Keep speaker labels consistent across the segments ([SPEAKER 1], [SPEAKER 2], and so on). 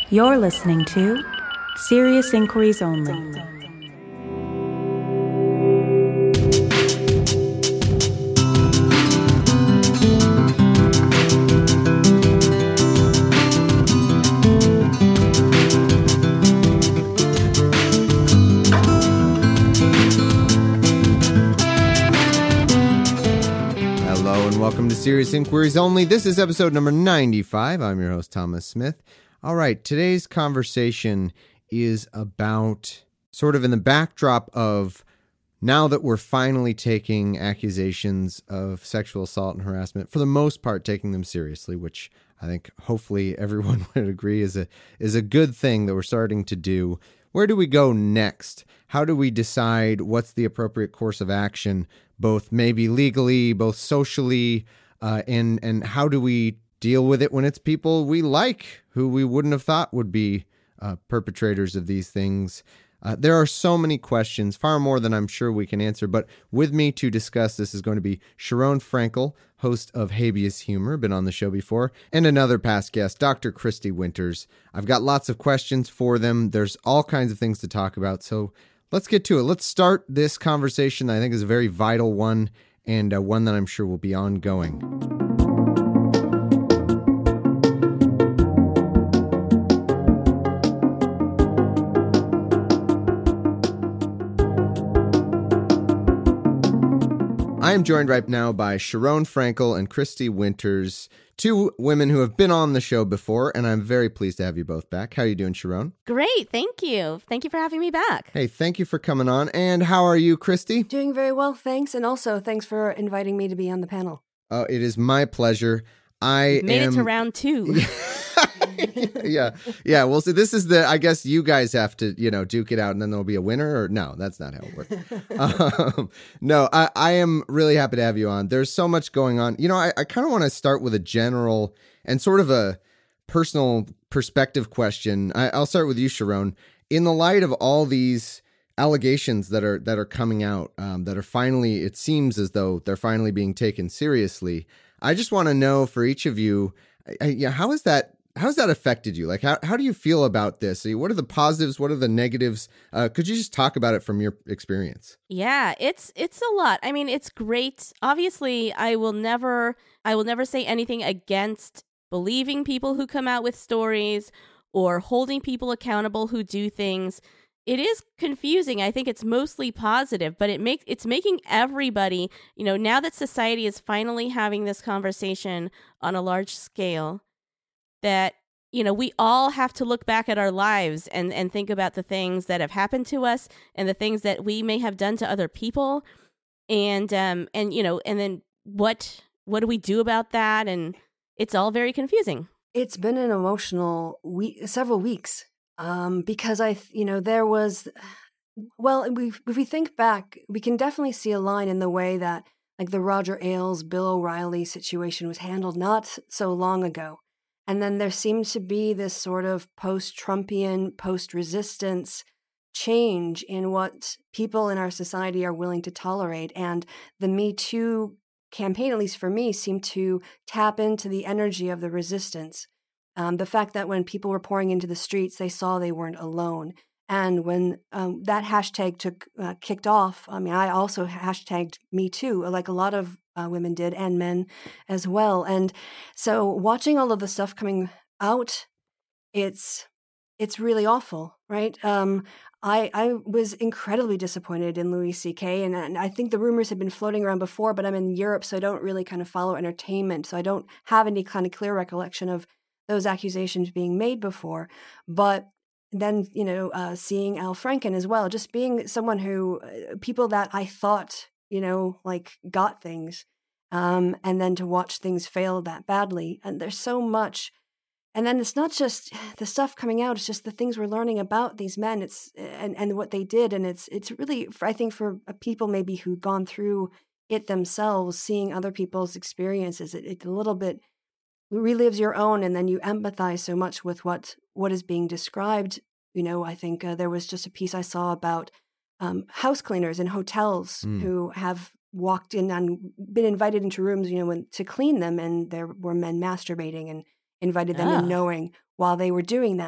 [SPEAKER 1] You're listening to Serious Inquiries Only.
[SPEAKER 2] Hello and welcome to Serious Inquiries Only. This is episode number 95. I'm your host, Thomas Smith. All right, today's conversation is about sort of in the backdrop of now that we're finally taking accusations of sexual assault and harassment, for the most part taking them seriously, which I think hopefully everyone would agree is a good thing that we're starting to do. Where do we go next? How do we decide what's the appropriate course of action, both maybe legally, both socially, and how do we deal with it when it's people we like who we wouldn't have thought would be perpetrators of these things? There are so many questions, far more than I'm sure we can answer, but with me to discuss this is going to be Sharon Frankel, host of Habeas Humor, been on the show before, and another past guest, Dr. Christy Winters. I've got lots of questions for them. There's all kinds of things to talk about, so let's get to it. Let's start this conversation that I think is a very vital one, and one that I'm sure will be ongoing. I am joined right now by Sharon Frankel and Christy Winters, two women who have been on the show before, and I'm very pleased to have you both back. How are you doing, Sharon?
[SPEAKER 3] Great, thank you. Thank you for having me back.
[SPEAKER 2] Hey, thank you for coming on. And how are you, Christy?
[SPEAKER 4] Doing very well, thanks. And also, thanks for inviting me to be on the panel.
[SPEAKER 2] Oh, it is my pleasure. I
[SPEAKER 3] made it to round 2.
[SPEAKER 2] Yeah. Well, so this is I guess you guys have to, duke it out and then there'll be a winner, or no, that's not how it works. No, I am really happy to have you on. There's so much going on. I kind of want to start with a general and sort of a personal perspective question. I'll start with you, Sharon. In the light of all these allegations that are coming out, that are finally, it seems as though they're finally being taken seriously, I just want to know for each of you, how has that affected you? Like, how do you feel about this? What are the positives? What are the negatives? Could you just talk about it from your experience?
[SPEAKER 3] Yeah, it's a lot. I mean, it's great. Obviously, I will never say anything against believing people who come out with stories or holding people accountable who do things. It is confusing. I think it's mostly positive, but it's making everybody, now that society is finally having this conversation on a large scale, that, we all have to look back at our lives and think about the things that have happened to us and the things that we may have done to other people. And then what do we do about that? And it's all very confusing.
[SPEAKER 4] It's been an emotional several weeks. Because there was, if we think back, we can definitely see a line in the way that, like, the Roger Ailes, Bill O'Reilly situation was handled not so long ago. And then there seemed to be this sort of post-Trumpian, post-resistance change in what people in our society are willing to tolerate. And the Me Too campaign, at least for me, seemed to tap into the energy of the resistance. The fact that when people were pouring into the streets, they saw they weren't alone. And when that hashtag kicked off, I also hashtagged Me Too, like a lot of women did, and men as well. And so watching all of the stuff coming out, it's really awful, right? I was incredibly disappointed in Louis C.K., and I think the rumors had been floating around before, but I'm in Europe, so I don't really kind of follow entertainment, so I don't have any kind of clear recollection of those accusations being made before. But then, seeing Al Franken as well, just being someone who, people that I thought, got things, and then to watch things fail that badly. And there's so much. And then it's not just the stuff coming out, it's just the things we're learning about these men, and what they did. And it's really, I think, for people maybe who've gone through it themselves, seeing other people's experiences, it a little bit relives your own, and then you empathize so much with what is being described. I think there was just a piece I saw about house cleaners in hotels who have walked in and been invited into rooms, to clean them, and there were men masturbating and invited them in knowing while they were doing that.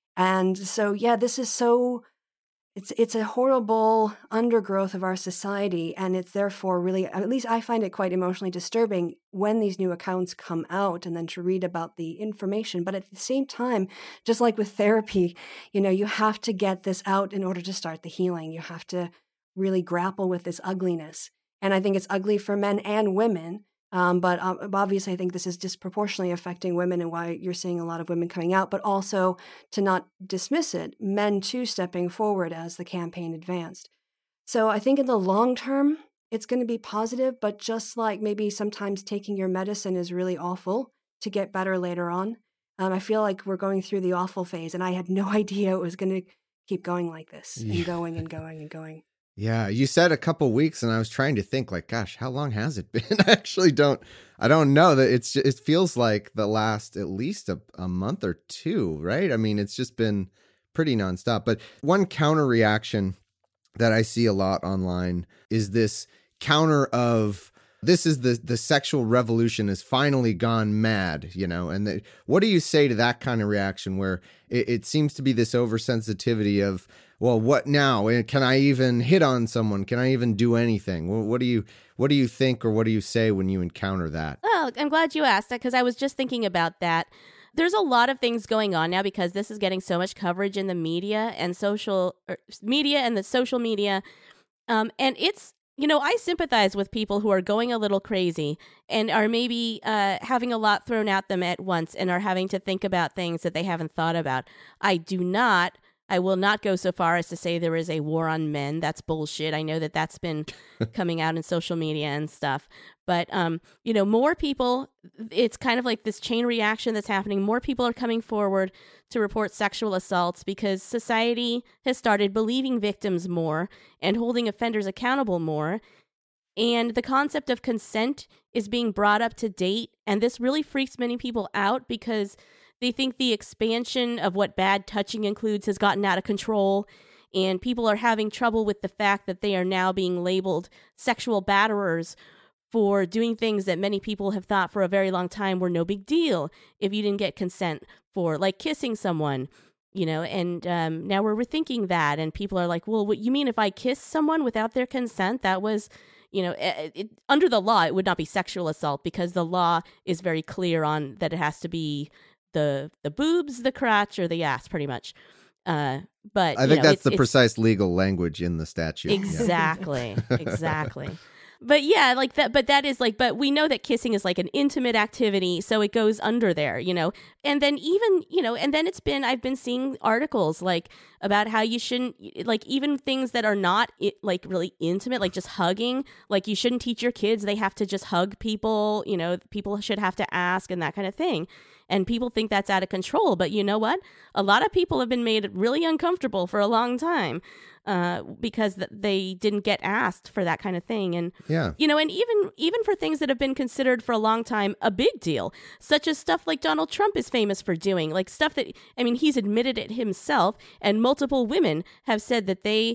[SPEAKER 4] And so, yeah, this is so, it's a horrible undergrowth of our society. And it's therefore really, at least I find it quite emotionally disturbing when these new accounts come out and then to read about the information. But at the same time, just like with therapy, you have to get this out in order to start the healing. You have to really grapple with this ugliness. And I think it's ugly for men and women. But obviously, I think this is disproportionately affecting women and why you're seeing a lot of women coming out, but also to not dismiss it, men too stepping forward as the campaign advanced. So I think in the long term, it's going to be positive, but just like maybe sometimes taking your medicine is really awful to get better later on. I feel like we're going through the awful phase, and I had no idea it was going to keep going like this and going and going and going.
[SPEAKER 2] Yeah, you said a couple weeks, and I was trying to think, like, gosh, how long has it been? I don't know. That it feels like the last at least a month or two, right? I mean, it's just been pretty nonstop. But one counter reaction that I see a lot online is this counter of, this is the sexual revolution has finally gone mad, and what do you say to that kind of reaction where it seems to be this oversensitivity of, well, what now? Can I even hit on someone? Can I even do anything? What do you think, or what do you say when you encounter that?
[SPEAKER 3] Well, I'm glad you asked that, because I was just thinking about that. There's a lot of things going on now because this is getting so much coverage in the media and social media and the social media. And it's, I sympathize with people who are going a little crazy and are maybe having a lot thrown at them at once and are having to think about things that they haven't thought about. I will not go so far as to say there is a war on men. That's bullshit. I know that that's been coming out in social media and stuff. But, more people, it's kind of like this chain reaction that's happening. More people are coming forward to report sexual assaults because society has started believing victims more and holding offenders accountable more. And the concept of consent is being brought up to date. And this really freaks many people out because they think the expansion of what bad touching includes has gotten out of control, and people are having trouble with the fact that they are now being labeled sexual batterers for doing things that many people have thought for a very long time were no big deal if you didn't get consent for, like kissing someone, and now we're rethinking that, and people are like, well, what you mean if I kiss someone without their consent? That was, under the law, it would not be sexual assault because the law is very clear on that it has to be the boobs, the crotch, or the ass, pretty much. But
[SPEAKER 2] I think that's the precise legal language in the statute.
[SPEAKER 3] Exactly, exactly. But yeah, like that. But that is like. But we know that kissing is like an intimate activity, so it goes under there, And then even and then I've been seeing articles like about how you shouldn't, like, even things that are not like really intimate, like just hugging. Like you shouldn't teach your kids they have to just hug people. People should have to ask and that kind of thing. And people think that's out of control. But you know what? A lot of people have been made really uncomfortable for a long time because they didn't get asked for that kind of thing. And,
[SPEAKER 2] yeah.
[SPEAKER 3] And even for things that have been considered for a long time a big deal, such as stuff like Donald Trump is famous for doing, like stuff that, he's admitted it himself. And multiple women have said that they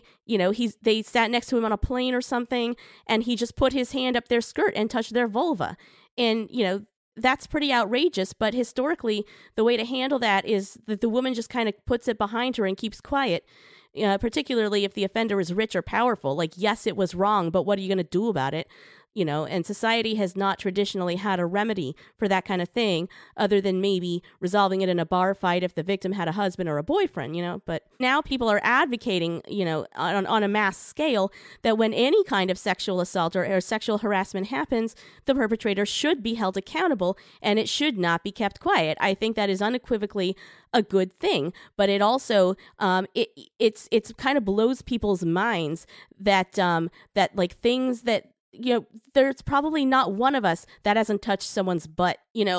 [SPEAKER 3] sat next to him on a plane or something, and he just put his hand up their skirt and touched their vulva. And, that's pretty outrageous, but historically, the way to handle that is that the woman just kind of puts it behind her and keeps quiet, particularly if the offender is rich or powerful. Like, yes, it was wrong, but what are you going to do about it? And society has not traditionally had a remedy for that kind of thing other than maybe resolving it in a bar fight if the victim had a husband or a boyfriend, But now people are advocating, on a mass scale that when any kind of sexual assault or sexual harassment happens, the perpetrator should be held accountable and it should not be kept quiet. I think that is unequivocally a good thing, but it also it's kind of blows people's minds that that like things that there's probably not one of us that hasn't touched someone's butt,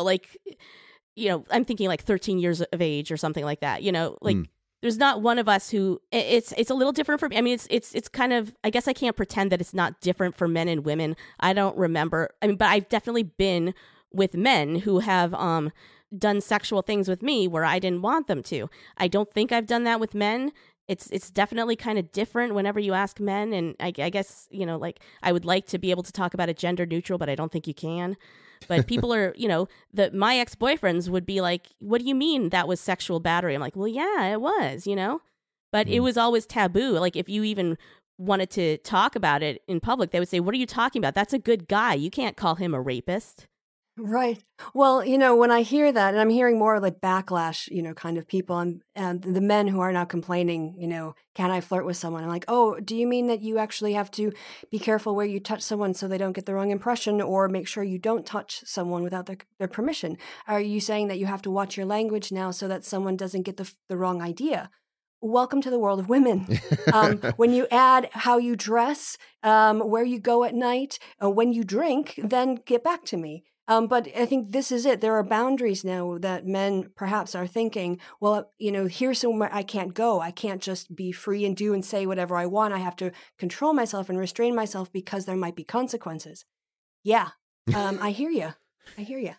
[SPEAKER 3] I'm thinking like 13 years of age or something like that, There's not one of us who it's a little different for me. It's kind of, I guess I can't pretend that it's not different for men and women. I don't remember. But I've definitely been with men who have done sexual things with me where I didn't want them to. I don't think I've done that with men. It's definitely kind of different whenever you ask men. And I guess, like I would like to be able to talk about it gender neutral, but I don't think you can. But people are, my ex-boyfriends would be like, what do you mean that was sexual battery? I'm like, well, yeah, it was, but it was always taboo. Like if you even wanted to talk about it in public, they would say, what are you talking about? That's a good guy. You can't call him a rapist.
[SPEAKER 4] Right. Well, when I hear that, and I'm hearing more like backlash, kind of people, and the men who are now complaining, can I flirt with someone? I'm like, oh, do you mean that you actually have to be careful where you touch someone so they don't get the wrong impression, or make sure you don't touch someone without their permission? Are you saying that you have to watch your language now so that someone doesn't get the wrong idea? Welcome to the world of women. When you add how you dress, where you go at night, when you drink, then get back to me. But I think this is it. There are boundaries now that men perhaps are thinking, well, here's somewhere I can't go. I can't just be free and do and say whatever I want. I have to control myself and restrain myself because there might be consequences. Yeah, I hear you. I hear you.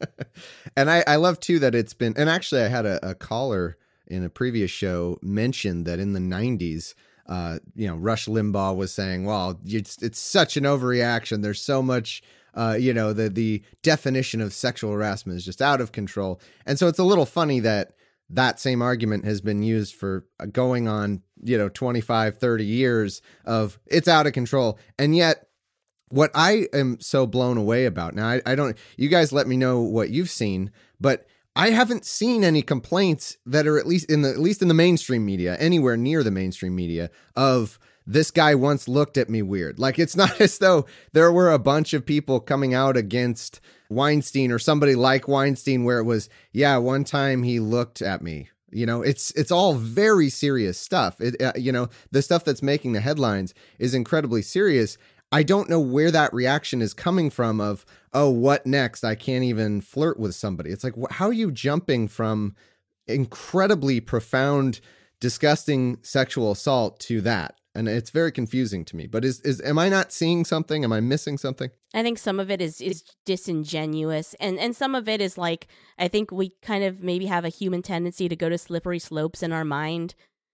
[SPEAKER 2] And I love, too, that it's been, and actually I had a caller in a previous show mentioned that in the 90s, Rush Limbaugh was saying, well, it's such an overreaction. There's so much... the definition of sexual harassment is just out of control. And so it's a little funny that same argument has been used for going on, 25, 30 years of it's out of control. And yet what I am so blown away about now, I don't, you guys let me know what you've seen, but I haven't seen any complaints that are at least in the mainstream media, anywhere near the mainstream media, of this guy once looked at me weird. Like, it's not as though there were a bunch of people coming out against Weinstein or somebody like Weinstein where it was, yeah, one time he looked at me. It's all very serious stuff. The stuff that's making the headlines is incredibly serious. I don't know where that reaction is coming from of, oh, what next? I can't even flirt with somebody. It's like, how are you jumping from incredibly profound, disgusting sexual assault to that? And it's very confusing to me. But am I not seeing something? Am I missing something?
[SPEAKER 3] I think some of it is disingenuous. And some of it is like, I think we kind of maybe have a human tendency to go to slippery slopes in our mind.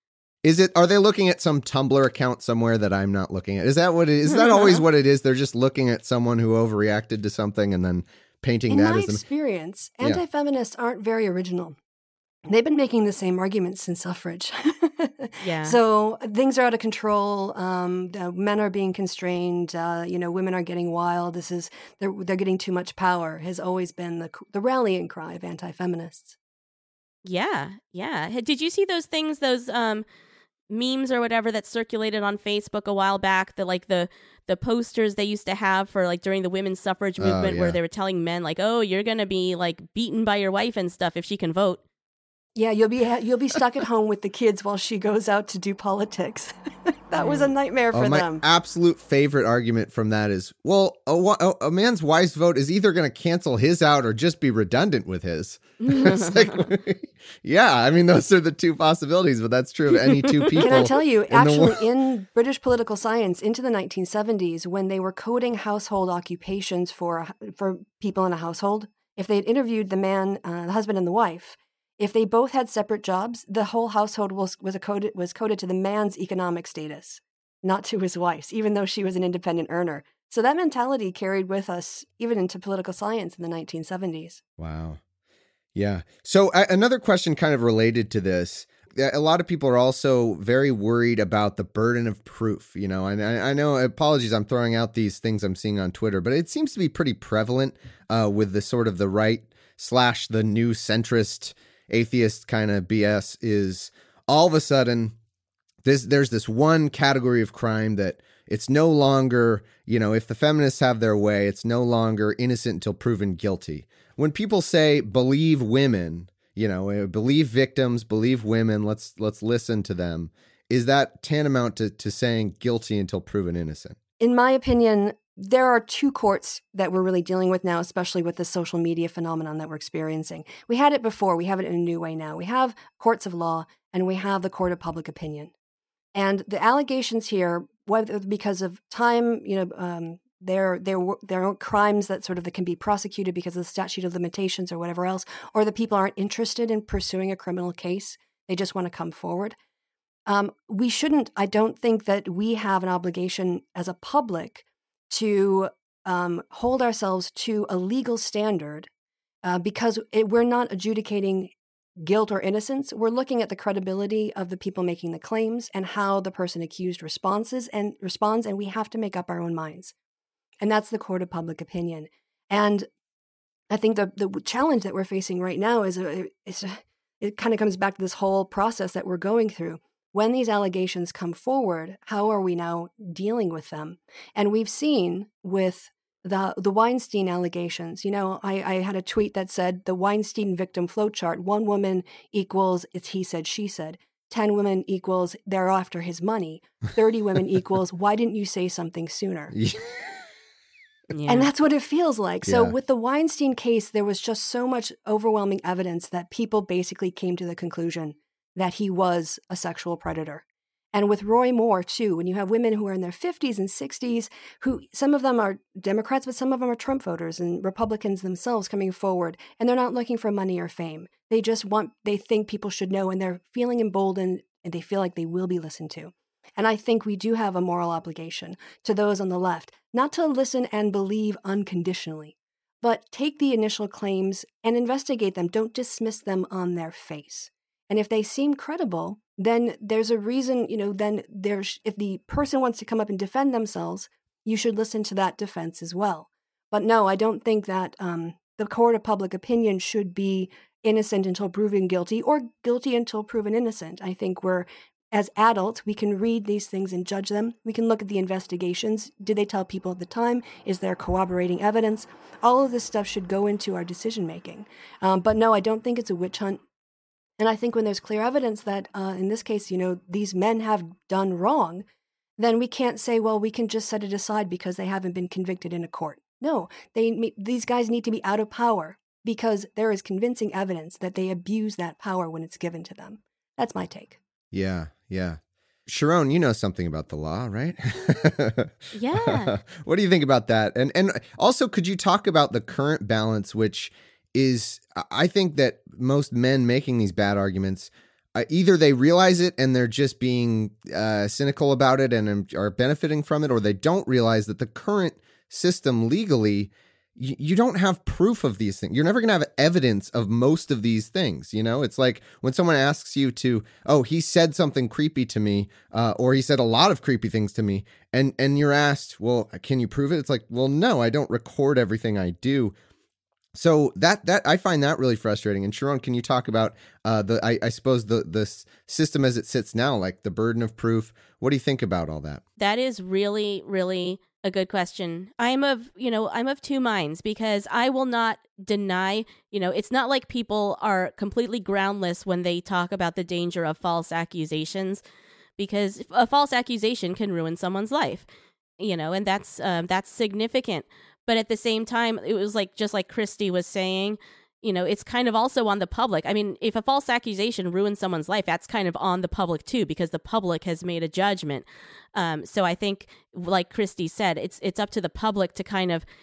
[SPEAKER 2] Are they looking at some Tumblr account somewhere that I'm not looking at? Is that what it is? Is that always what it is? They're just looking at someone who overreacted to something and then painting that as...
[SPEAKER 4] In my experience, anti-feminists aren't very original. They've been making the same arguments since suffrage.
[SPEAKER 3] Yeah.
[SPEAKER 4] So things are out of control. Men are being constrained. Women are getting wild. They're getting too much power. Has always been the rallying cry of anti-feminists. Yeah. Did you see those things? Those memes or whatever that circulated on Facebook a while back? The posters they used to have for like during the women's suffrage movement, where they were telling men like, "Oh, you're gonna be like beaten by your wife and stuff if she can vote." Yeah, you'll be stuck at home with the kids while she goes out to do politics. That was a nightmare for them.
[SPEAKER 2] My absolute favorite argument from that is, well, a man's wife's vote is either going to cancel his out or just be redundant with his. It's like, yeah, I mean, those are the two possibilities, but that's true of any two people.
[SPEAKER 4] Can I tell you, actually, in British political science into the 1970s, when they were coding household occupations for people in a household, if they had interviewed the man, the husband and the wife, if they both had separate jobs, the whole household was coded to the man's economic status, not to his wife's, even though she was an independent earner. So that mentality carried with us even into political science in the 1970s.
[SPEAKER 2] Wow. Yeah. So another question kind of related to this. A lot of people are also very worried about the burden of proof, and I know, apologies, I'm throwing out these things I'm seeing on Twitter, but it seems to be pretty prevalent with the sort of the right / the new centrist atheist kind of BS is all of a sudden there's this one category of crime that it's no longer, if the feminists have their way, it's no longer innocent until proven guilty. When people say believe women, believe victims, believe women, let's listen to them, is that tantamount to saying guilty until proven innocent?
[SPEAKER 4] In my opinion, there are two courts that we're really dealing with now, especially with the social media phenomenon that we're experiencing. We had it before. We have it in a new way now. We have courts of law and we have the court of public opinion. And the allegations here, whether because of time, there are crimes that that can be prosecuted because of the statute of limitations or whatever else, or the people aren't interested in pursuing a criminal case. They just want to come forward. we shouldn't, I don't think that we have an obligation as a public to hold ourselves to a legal standard because we're not adjudicating guilt or innocence. We're looking at the credibility of the people making the claims and how the person accused responds, and we have to make up our own minds. And that's the court of public opinion. And I think the challenge that we're facing right now is it kind of comes back to this whole process that we're going through. When these allegations come forward, how are we now dealing with them? And we've seen with the Weinstein allegations, I had a tweet that said the Weinstein victim flowchart, 1 woman equals it's he said, she said, 10 women equals they're after his money, 30 women equals why didn't you say something sooner?
[SPEAKER 2] Yeah.
[SPEAKER 4] And that's what it feels like. So with the Weinstein case, there was just so much overwhelming evidence that people basically came to the conclusion that he was a sexual predator. And with Roy Moore, too, when you have women who are in their 50s and 60s, who some of them are Democrats, but some of them are Trump voters and Republicans themselves coming forward, and they're not looking for money or fame. They think people should know, and they're feeling emboldened, and they feel like they will be listened to. And I think we do have a moral obligation to those on the left, not to listen and believe unconditionally, but take the initial claims and investigate them. Don't dismiss them on their face. And if they seem credible, then there's a reason, if the person wants to come up and defend themselves, you should listen to that defense as well. But no, I don't think that the court of public opinion should be innocent until proven guilty or guilty until proven innocent. I think as adults, we can read these things and judge them. We can look at the investigations. Did they tell people at the time? Is there corroborating evidence? All of this stuff should go into our decision making. But no, I don't think it's a witch hunt. And I think when there's clear evidence that, in this case, these men have done wrong, then we can't say, well, we can just set it aside because they haven't been convicted in a court. No, these guys need to be out of power because there is convincing evidence that they abuse that power when it's given to them. That's my take.
[SPEAKER 2] Yeah. Sharon, you know something about the law, right?
[SPEAKER 3] Yeah.
[SPEAKER 2] What do you think about that? And also, could you talk about the current balance, which is, I think that most men making these bad arguments, either they realize it and they're just being cynical about it and are benefiting from it, or they don't realize that the current system legally, you don't have proof of these things. You're never going to have evidence of most of these things. It's like when someone asks you he said something creepy to me, or he said a lot of creepy things to me. And you're asked, well, can you prove it? It's like, well, no, I don't record everything I do. So that I find that really frustrating. And Sharon, can you talk about I suppose the system as it sits now, like the burden of proof? What do you think about all that?
[SPEAKER 3] That is really, really a good question. I'm of two minds because I will not deny, it's not like people are completely groundless when they talk about the danger of false accusations, because a false accusation can ruin someone's life, and that's significant. But at the same time, it was just like Christy was saying, it's kind of also on the public. I mean, if a false accusation ruins someone's life, that's kind of on the public too, because the public has made a judgment. So I think, like Christy said, it's up to the public to kind of,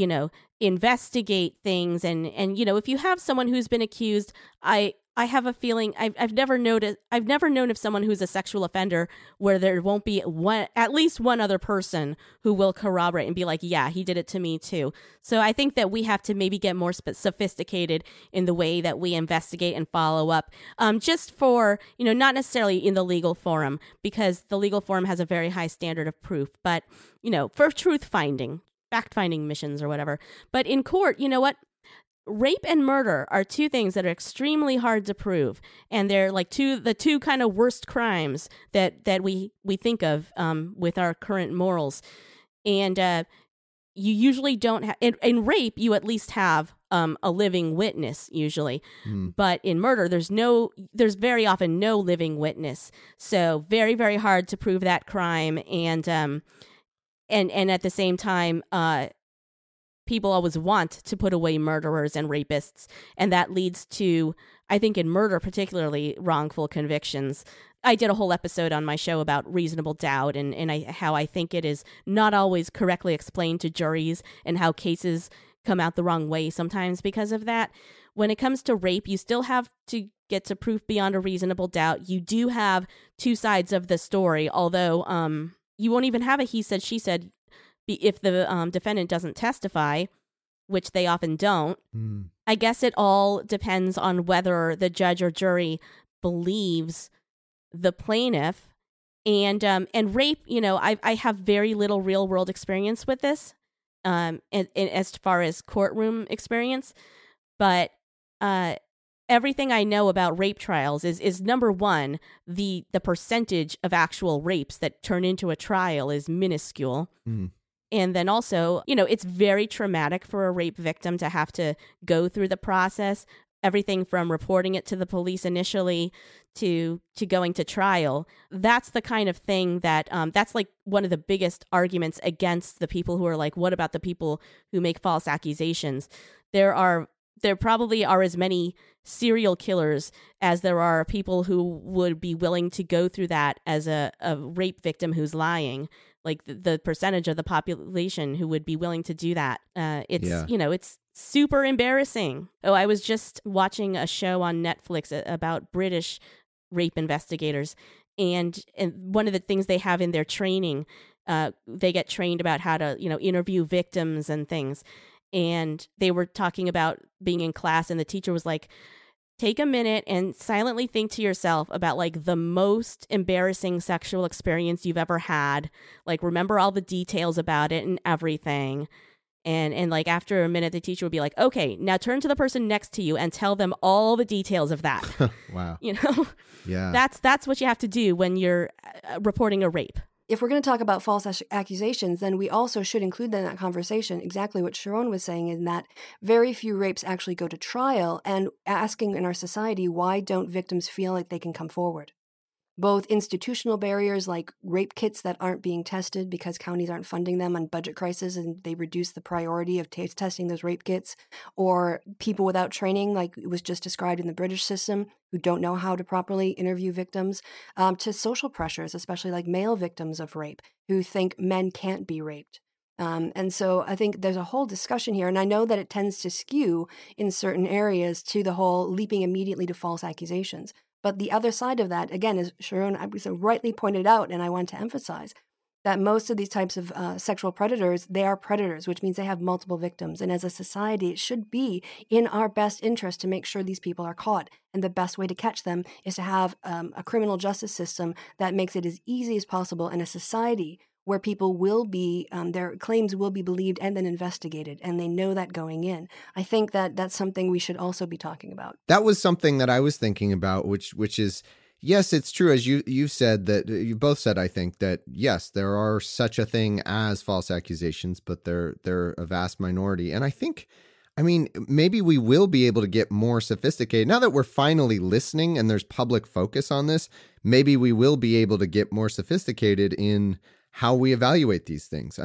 [SPEAKER 3] investigate things. And if you have someone who's been accused, I have a feeling I've never known of someone who's a sexual offender where there won't be at least one other person who will corroborate and be like, yeah, he did it to me too. So I think that we have to maybe get more sophisticated in the way that we investigate and follow up, just for, not necessarily in the legal forum, because the legal forum has a very high standard of proof, but, for truth finding, fact finding missions or whatever. But in court, you know what? Rape and murder are two things that are extremely hard to prove, and they're like the two kind of worst crimes that we think of with our current morals. And you usually don't have in rape. You at least have a living witness usually, but in murder, there's very often no living witness. So very, very hard to prove that crime, and at the same time, people always want to put away murderers and rapists, and that leads to, I think in murder particularly, wrongful convictions. I did a whole episode on my show about reasonable doubt and how I think it is not always correctly explained to juries and how cases come out the wrong way sometimes because of that. When it comes to rape, you still have to get to proof beyond a reasonable doubt. You do have two sides of the story, although you won't even have a he said, she said if the defendant doesn't testify, which they often don't. I guess it all depends on whether the judge or jury believes the plaintiff. And rape, I have very little real world experience with this, and as far as courtroom experience, but everything I know about rape trials is number one, the percentage of actual rapes that turn into a trial is minuscule. And then also, it's very traumatic for a rape victim to have to go through the process, everything from reporting it to the police initially to going to trial. That's the kind of thing that that's like one of the biggest arguments against the people who are like, what about the people who make false accusations? There probably are as many serial killers as there are people who would be willing to go through that as a rape victim who's lying. Like the percentage of the population who would be willing to do that. It's super embarrassing. Oh, I was just watching a show on Netflix about British rape investigators. And one of the things they have in their training, they get trained about how to, interview victims and things. And they were talking about being in class, and the teacher was like, take a minute and silently think to yourself about like the most embarrassing sexual experience you've ever had. Like, remember all the details about it and everything. And like after a minute, the teacher would be like, okay, now turn to the person next to you and tell them all the details of that.
[SPEAKER 2] Wow.
[SPEAKER 3] Yeah. That's what you have to do when you're reporting a rape.
[SPEAKER 4] If we're going to talk about false accusations, then we also should include in that conversation exactly what Sharon was saying, in that very few rapes actually go to trial, and asking in our society, why don't victims feel like they can come forward? Both institutional barriers like rape kits that aren't being tested because counties aren't funding them on budget crisis and they reduce the priority of testing those rape kits, or people without training like it was just described in the British system who don't know how to properly interview victims, to social pressures, especially like male victims of rape who think men can't be raped. And so I think there's a whole discussion here, and I know that it tends to skew in certain areas to the whole leaping immediately to false accusations. But the other side of that, again, as Sharon rightly pointed out, and I want to emphasize, that most of these types of sexual predators, they are predators, which means they have multiple victims. And as a society, it should be in our best interest to make sure these people are caught. And the best way to catch them is to have a criminal justice system that makes it as easy as possible, and a society where people will be, their claims will be believed and then investigated, and they know that going in. I think that that's something we should also be talking about.
[SPEAKER 2] That was something that I was thinking about, which is, yes, it's true, as you said, that you both said, I think, that yes, there are such a thing as false accusations, but they're a vast minority. And I think, maybe we will be able to get more sophisticated. Now that we're finally listening and there's public focus on this, maybe we will be able to get more sophisticated in how we evaluate these things.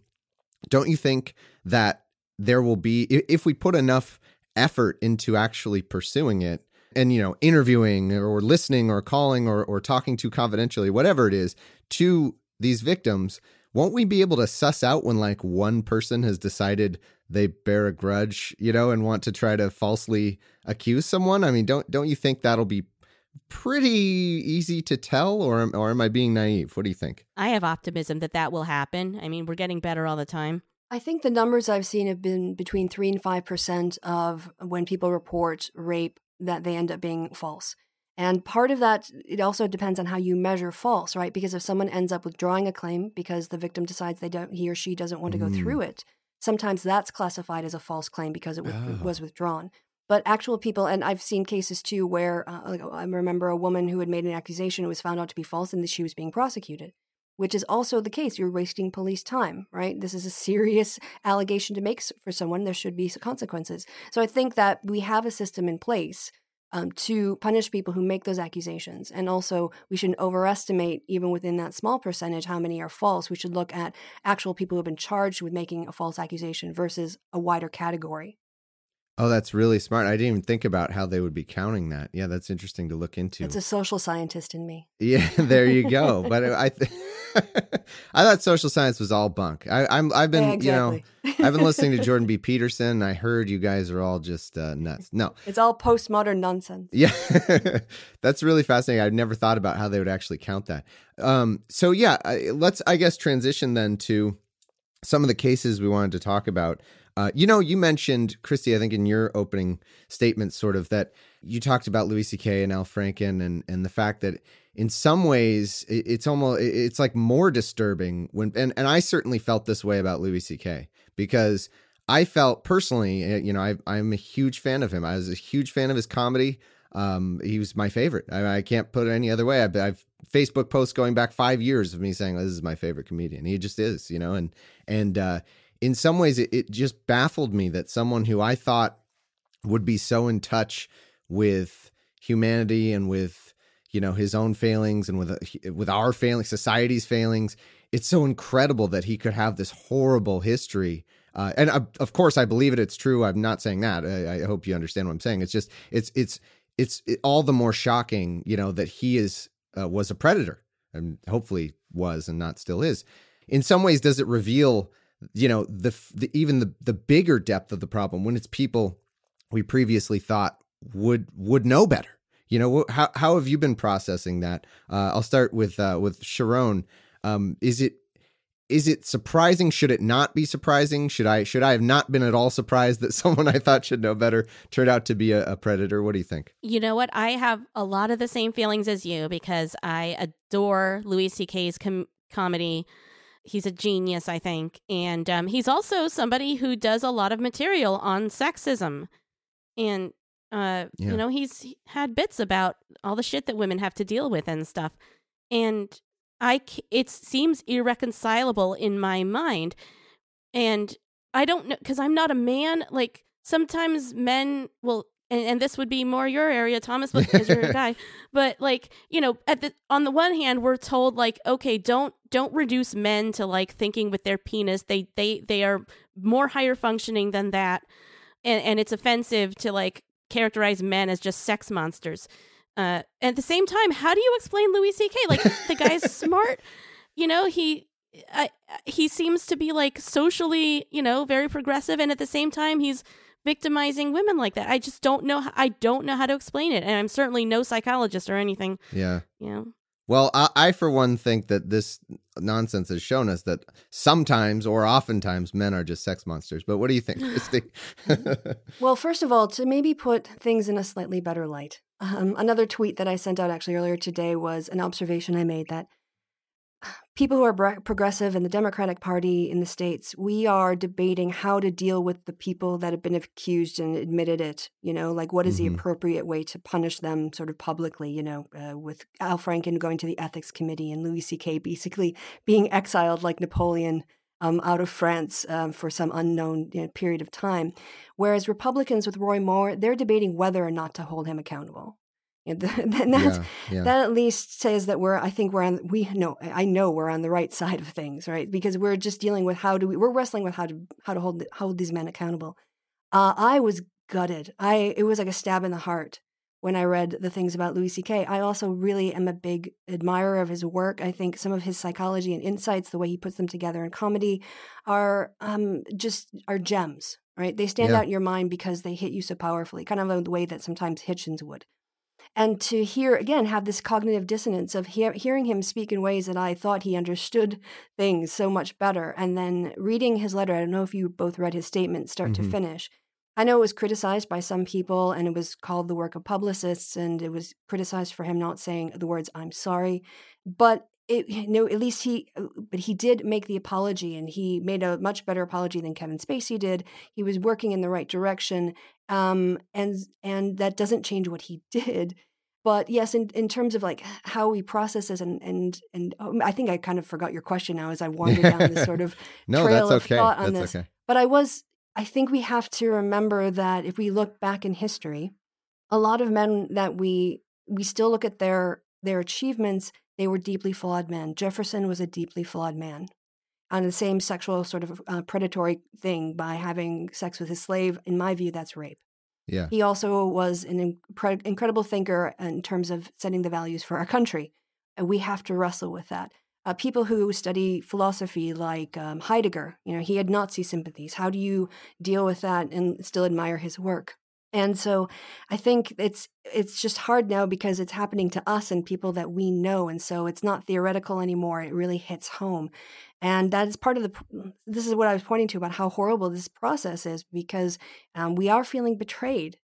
[SPEAKER 2] Don't you think that there will be, if we put enough effort into actually pursuing it and, interviewing or listening or calling or talking to confidentially, whatever it is, to these victims, won't we be able to suss out when like one person has decided they bear a grudge, and want to try to falsely accuse someone? Don't you think that'll be pretty easy to tell, or am I being naive? What do you think?
[SPEAKER 3] I have optimism that will happen. We're getting better all the time.
[SPEAKER 4] I think the numbers I've seen have been between 3 and 5% of when people report rape that they end up being false. And part of that, it also depends on how you measure false, right? Because if someone ends up withdrawing a claim because the victim decides he or she doesn't want to go through it, sometimes that's classified as a false claim because it was withdrawn. But actual people, and I've seen cases too where I remember a woman who had made an accusation, it was found out to be false, and that she was being prosecuted, which is also the case. You're wasting police time, right? This is a serious allegation to make for someone. There should be consequences. So I think that we have a system in place to punish people who make those accusations. And also, we shouldn't overestimate, even within that small percentage, how many are false. We should look at actual people who have been charged with making a false accusation versus a wider category.
[SPEAKER 2] Oh, that's really smart. I didn't even think about how they would be counting that. Yeah, that's interesting to look into.
[SPEAKER 4] It's a social scientist in me.
[SPEAKER 2] Yeah, there you go. But I thought social science was all bunk. I've been,
[SPEAKER 4] Yeah, exactly.
[SPEAKER 2] I've been listening to Jordan B. Peterson. And I heard you guys are all just nuts. No,
[SPEAKER 4] It's all postmodern nonsense.
[SPEAKER 2] yeah, that's really fascinating. I've never thought about how they would actually count that. So yeah, let's, I guess, transition then to some of the cases we wanted to talk about. You mentioned, Christy, I think in your opening statement, sort of that you talked about Louis C.K. and Al Franken and the fact that in some ways it's like more disturbing when, and I certainly felt this way about Louis C.K. because I felt personally, I'm a huge fan of him. I was a huge fan of his comedy. He was my favorite. I can't put it any other way. I've Facebook posts going back 5 years of me saying, this is my favorite comedian. He just is, and in some ways it just baffled me that someone who I thought would be so in touch with humanity and with, his own failings and with our failings, society's failings. It's so incredible that he could have this horrible history. And of course I believe it. It's true. I'm not saying that. I hope you understand what I'm saying. It's just, it's all the more shocking, that he was a predator and hopefully was and not still is. In some ways, does it reveal, even the bigger depth of the problem when it's people we previously thought would know better? How have you been processing that? I'll start with Sharon. Is it surprising? Should it not be surprising? Should I have not been at all surprised that someone I thought should know better turned out to be a predator? What do you think?
[SPEAKER 3] You know what? I have a lot of the same feelings as you because I adore Louis C.K.'s comedy. He's a genius, I think. And he's also somebody who does a lot of material on sexism. And, he's had bits about all the shit that women have to deal with and stuff. And it seems irreconcilable in my mind. And I don't know, because I'm not a man. Like, sometimes men will, and this would be more your area, Thomas, because you're a guy. But on the one hand, we're told like, okay, don't reduce men to like thinking with their penis. They are more higher functioning than that, and it's offensive to like characterize men as just sex monsters. At the same time, how do you explain Louis C.K.? Like the guy's smart, he seems to be like socially, very progressive, and at the same time, he's victimizing women like that. I just don't know. I don't know how to explain it, and I'm certainly no psychologist or anything.
[SPEAKER 2] Yeah. Well, I for one think that this nonsense has shown us that sometimes or oftentimes men are just sex monsters. But what do you think, Christy?
[SPEAKER 4] Well, first of all, to maybe put things in a slightly better light, another tweet that I sent out actually earlier today was an observation I made that people who are progressive in the Democratic Party in the States, we are debating how to deal with the people that have been accused and admitted it, like what is the appropriate way to punish them sort of publicly, with Al Franken going to the ethics committee and Louis C.K. basically being exiled like Napoleon out of France for some unknown period of time. Whereas Republicans with Roy Moore, they're debating whether or not to hold him accountable. That at least says that I know we're on the right side of things, right? Because we're just dealing with we're wrestling with how to hold these men accountable. I was gutted. It was like a stab in the heart when I read the things about Louis C.K. I also really am a big admirer of his work. I think some of his psychology and insights, the way he puts them together in comedy, are gems, right? They stand out in your mind because they hit you so powerfully, kind of the way that sometimes Hitchens would. And to have this cognitive dissonance of hearing him speak in ways that I thought he understood things so much better. And then reading his letter, I don't know if you both read his statement start to finish. I know it was criticized by some people and it was called the work of publicists and it was criticized for him not saying the words, "I'm sorry." But at least he did make the apology, and he made a much better apology than Kevin Spacey did. He was working in the right direction, and that doesn't change what he did. But yes, in terms of like how we process this, and I think I kind of forgot your question now as I wandered down this sort of trail of thought on this. Okay. But I think we have to remember that if we look back in history, a lot of men that we still look at their achievements. They were deeply flawed men. Jefferson was a deeply flawed man on the same sexual sort of predatory thing by having sex with his slave. In my view, that's rape.
[SPEAKER 2] Yeah.
[SPEAKER 4] He also was an incredible thinker in terms of setting the values for our country. And we have to wrestle with that. People who study philosophy like Heidegger, he had Nazi sympathies. How do you deal with that and still admire his work? And so I think it's just hard now because it's happening to us and people that we know. And so it's not theoretical anymore. It really hits home. And that is part of this is what I was pointing to about how horrible this process is, because we are feeling betrayed.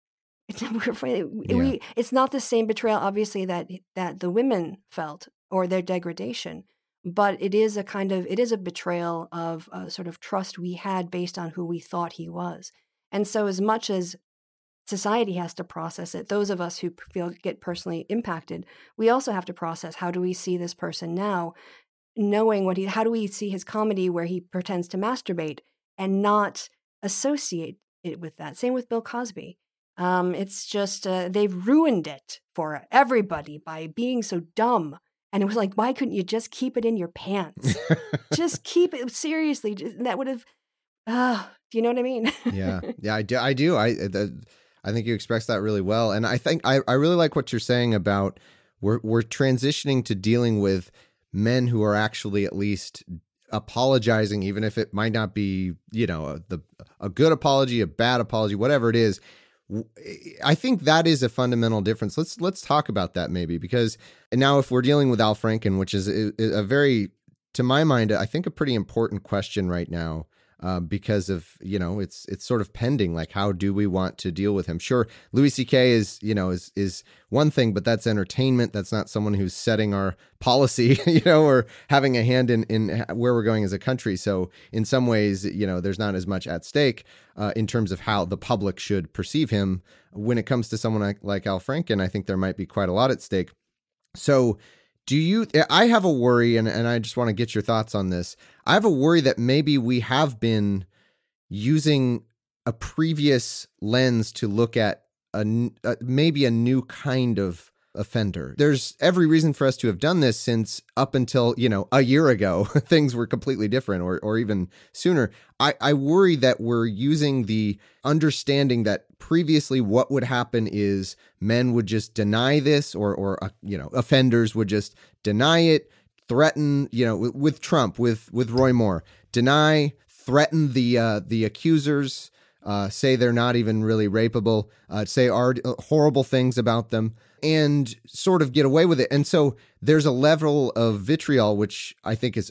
[SPEAKER 4] It's not the same betrayal, obviously, that the women felt or their degradation, but it is a betrayal of a sort of trust we had based on who we thought he was. And so as much as society has to process it, those of us who get personally impacted, we also have to process, how do we see this person now, knowing how do we see his comedy where he pretends to masturbate and not associate it with that. Same with Bill Cosby. It's just, they've ruined it for everybody by being so dumb. And it was like, why couldn't you just keep it in your pants? Just keep it, seriously. That would have, do you know what I mean?
[SPEAKER 2] Yeah, I do. I think you express that really well. And I think I really like what you're saying about we're transitioning to dealing with men who are actually at least apologizing, even if it might not be, a good apology, a bad apology, whatever it is. I think that is a fundamental difference. Let's talk about that maybe, because now if we're dealing with Al Franken, which is a very, to my mind, I think a pretty important question right now, because of, it's sort of pending, like, how do we want to deal with him? Sure, Louis C.K. is one thing, but that's entertainment. That's not someone who's setting our policy, or having a hand in where we're going as a country. So in some ways, there's not as much at stake in terms of how the public should perceive him. When it comes to someone like Al Franken, I think there might be quite a lot at stake. So I have a worry, and I just want to get your thoughts on this. I have a worry that maybe we have been using a previous lens to look at maybe a new kind of offender. There's every reason for us to have done this since up until, a year ago, things were completely different, or even sooner. I worry that we're using the understanding that previously what would happen is men would just deny this, or offenders would just deny it, threaten, with Trump, with Roy Moore, deny, threaten the accusers, say they're not even really rapeable, say horrible things about them, and sort of get away with it. And so there's a level of vitriol, which I think is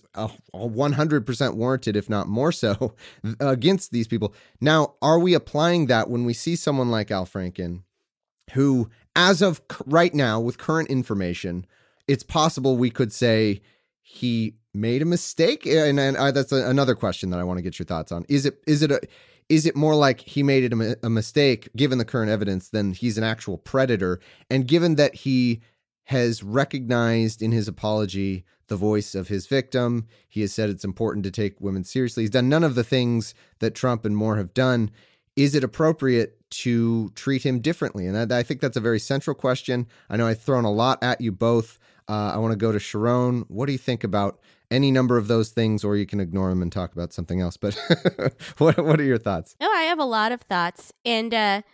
[SPEAKER 2] 100% warranted, if not more so, against these people. Now, are we applying that when we see someone like Al Franken, who, as of right now, with current information, it's possible we could say he made a mistake? And that's another question that I want to get your thoughts on. Is it more like he made it a mistake, given the current evidence, than he's an actual predator? And given that he has recognized in his apology the voice of his victim, he has said it's important to take women seriously. He's done none of the things that Trump and Moore have done. Is it appropriate to treat him differently? And I think that's a very central question. I know I've thrown a lot at you both. I want to go to Sharon. What do you think about any number of those things, or you can ignore them and talk about something else? But what are your thoughts?
[SPEAKER 3] No, I have a lot of thoughts. And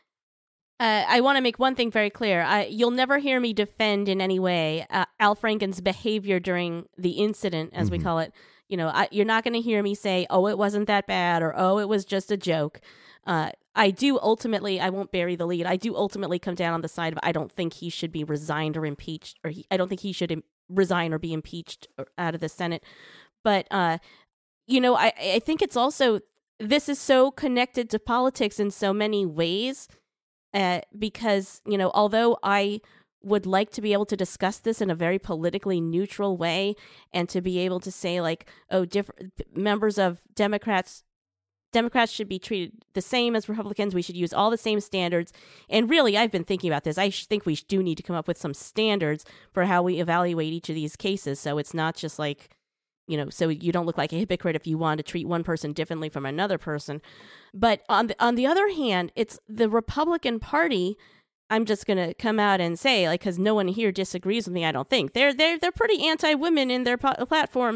[SPEAKER 3] I want to make one thing very clear. You'll never hear me defend in any way Al Franken's behavior during the incident, as we call it. You're not going to hear me say, oh, it wasn't that bad, or oh, it was just a joke. I do ultimately, I won't bury the lead, I do ultimately come down on the side of I don't think he should be resigned or impeached, I don't think he should resign or be impeached out of the Senate. But, I think it's also, this is so connected to politics in so many ways, because, although I would like to be able to discuss this in a very politically neutral way, and to be able to say, like, oh, different members of Democrats should be treated the same as Republicans. We should use all the same standards. And really, I've been thinking about this. I think we do need to come up with some standards for how we evaluate each of these cases. So it's not just like, so you don't look like a hypocrite if you want to treat one person differently from another person. But on the other hand, it's the Republican Party. I'm just going to come out and say, like, because no one here disagrees with me, I don't think. They're pretty anti-women in their platform.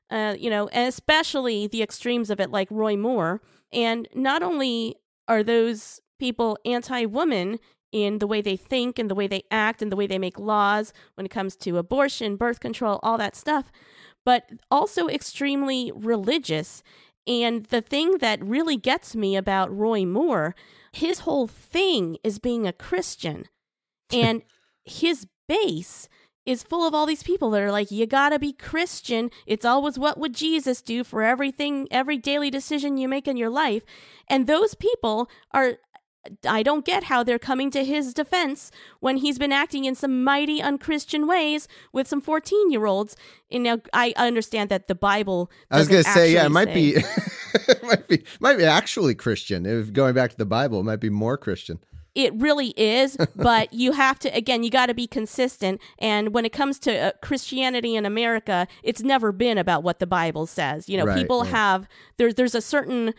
[SPEAKER 3] Especially the extremes of it, like Roy Moore. And not only are those people anti-woman in the way they think and the way they act and the way they make laws when it comes to abortion, birth control, all that stuff, but also extremely religious. And the thing that really gets me about Roy Moore, his whole thing is being a Christian. And his base is full of all these people that are like, you gotta be Christian. It's always what would Jesus do for everything, every daily decision you make in your life. And those people are, I don't get how they're coming to his defense when he's been acting in some mighty unchristian ways with some 14-year-olds. And now I understand that the Bible
[SPEAKER 2] I was going to say, yeah, it might
[SPEAKER 3] say,
[SPEAKER 2] be, it might be actually Christian. If going back to the Bible, it might be more Christian.
[SPEAKER 3] It really is, but you have to, again, you got to be consistent. And when it comes to Christianity in America, it's never been about what the Bible says. You know, people have, there's a certain,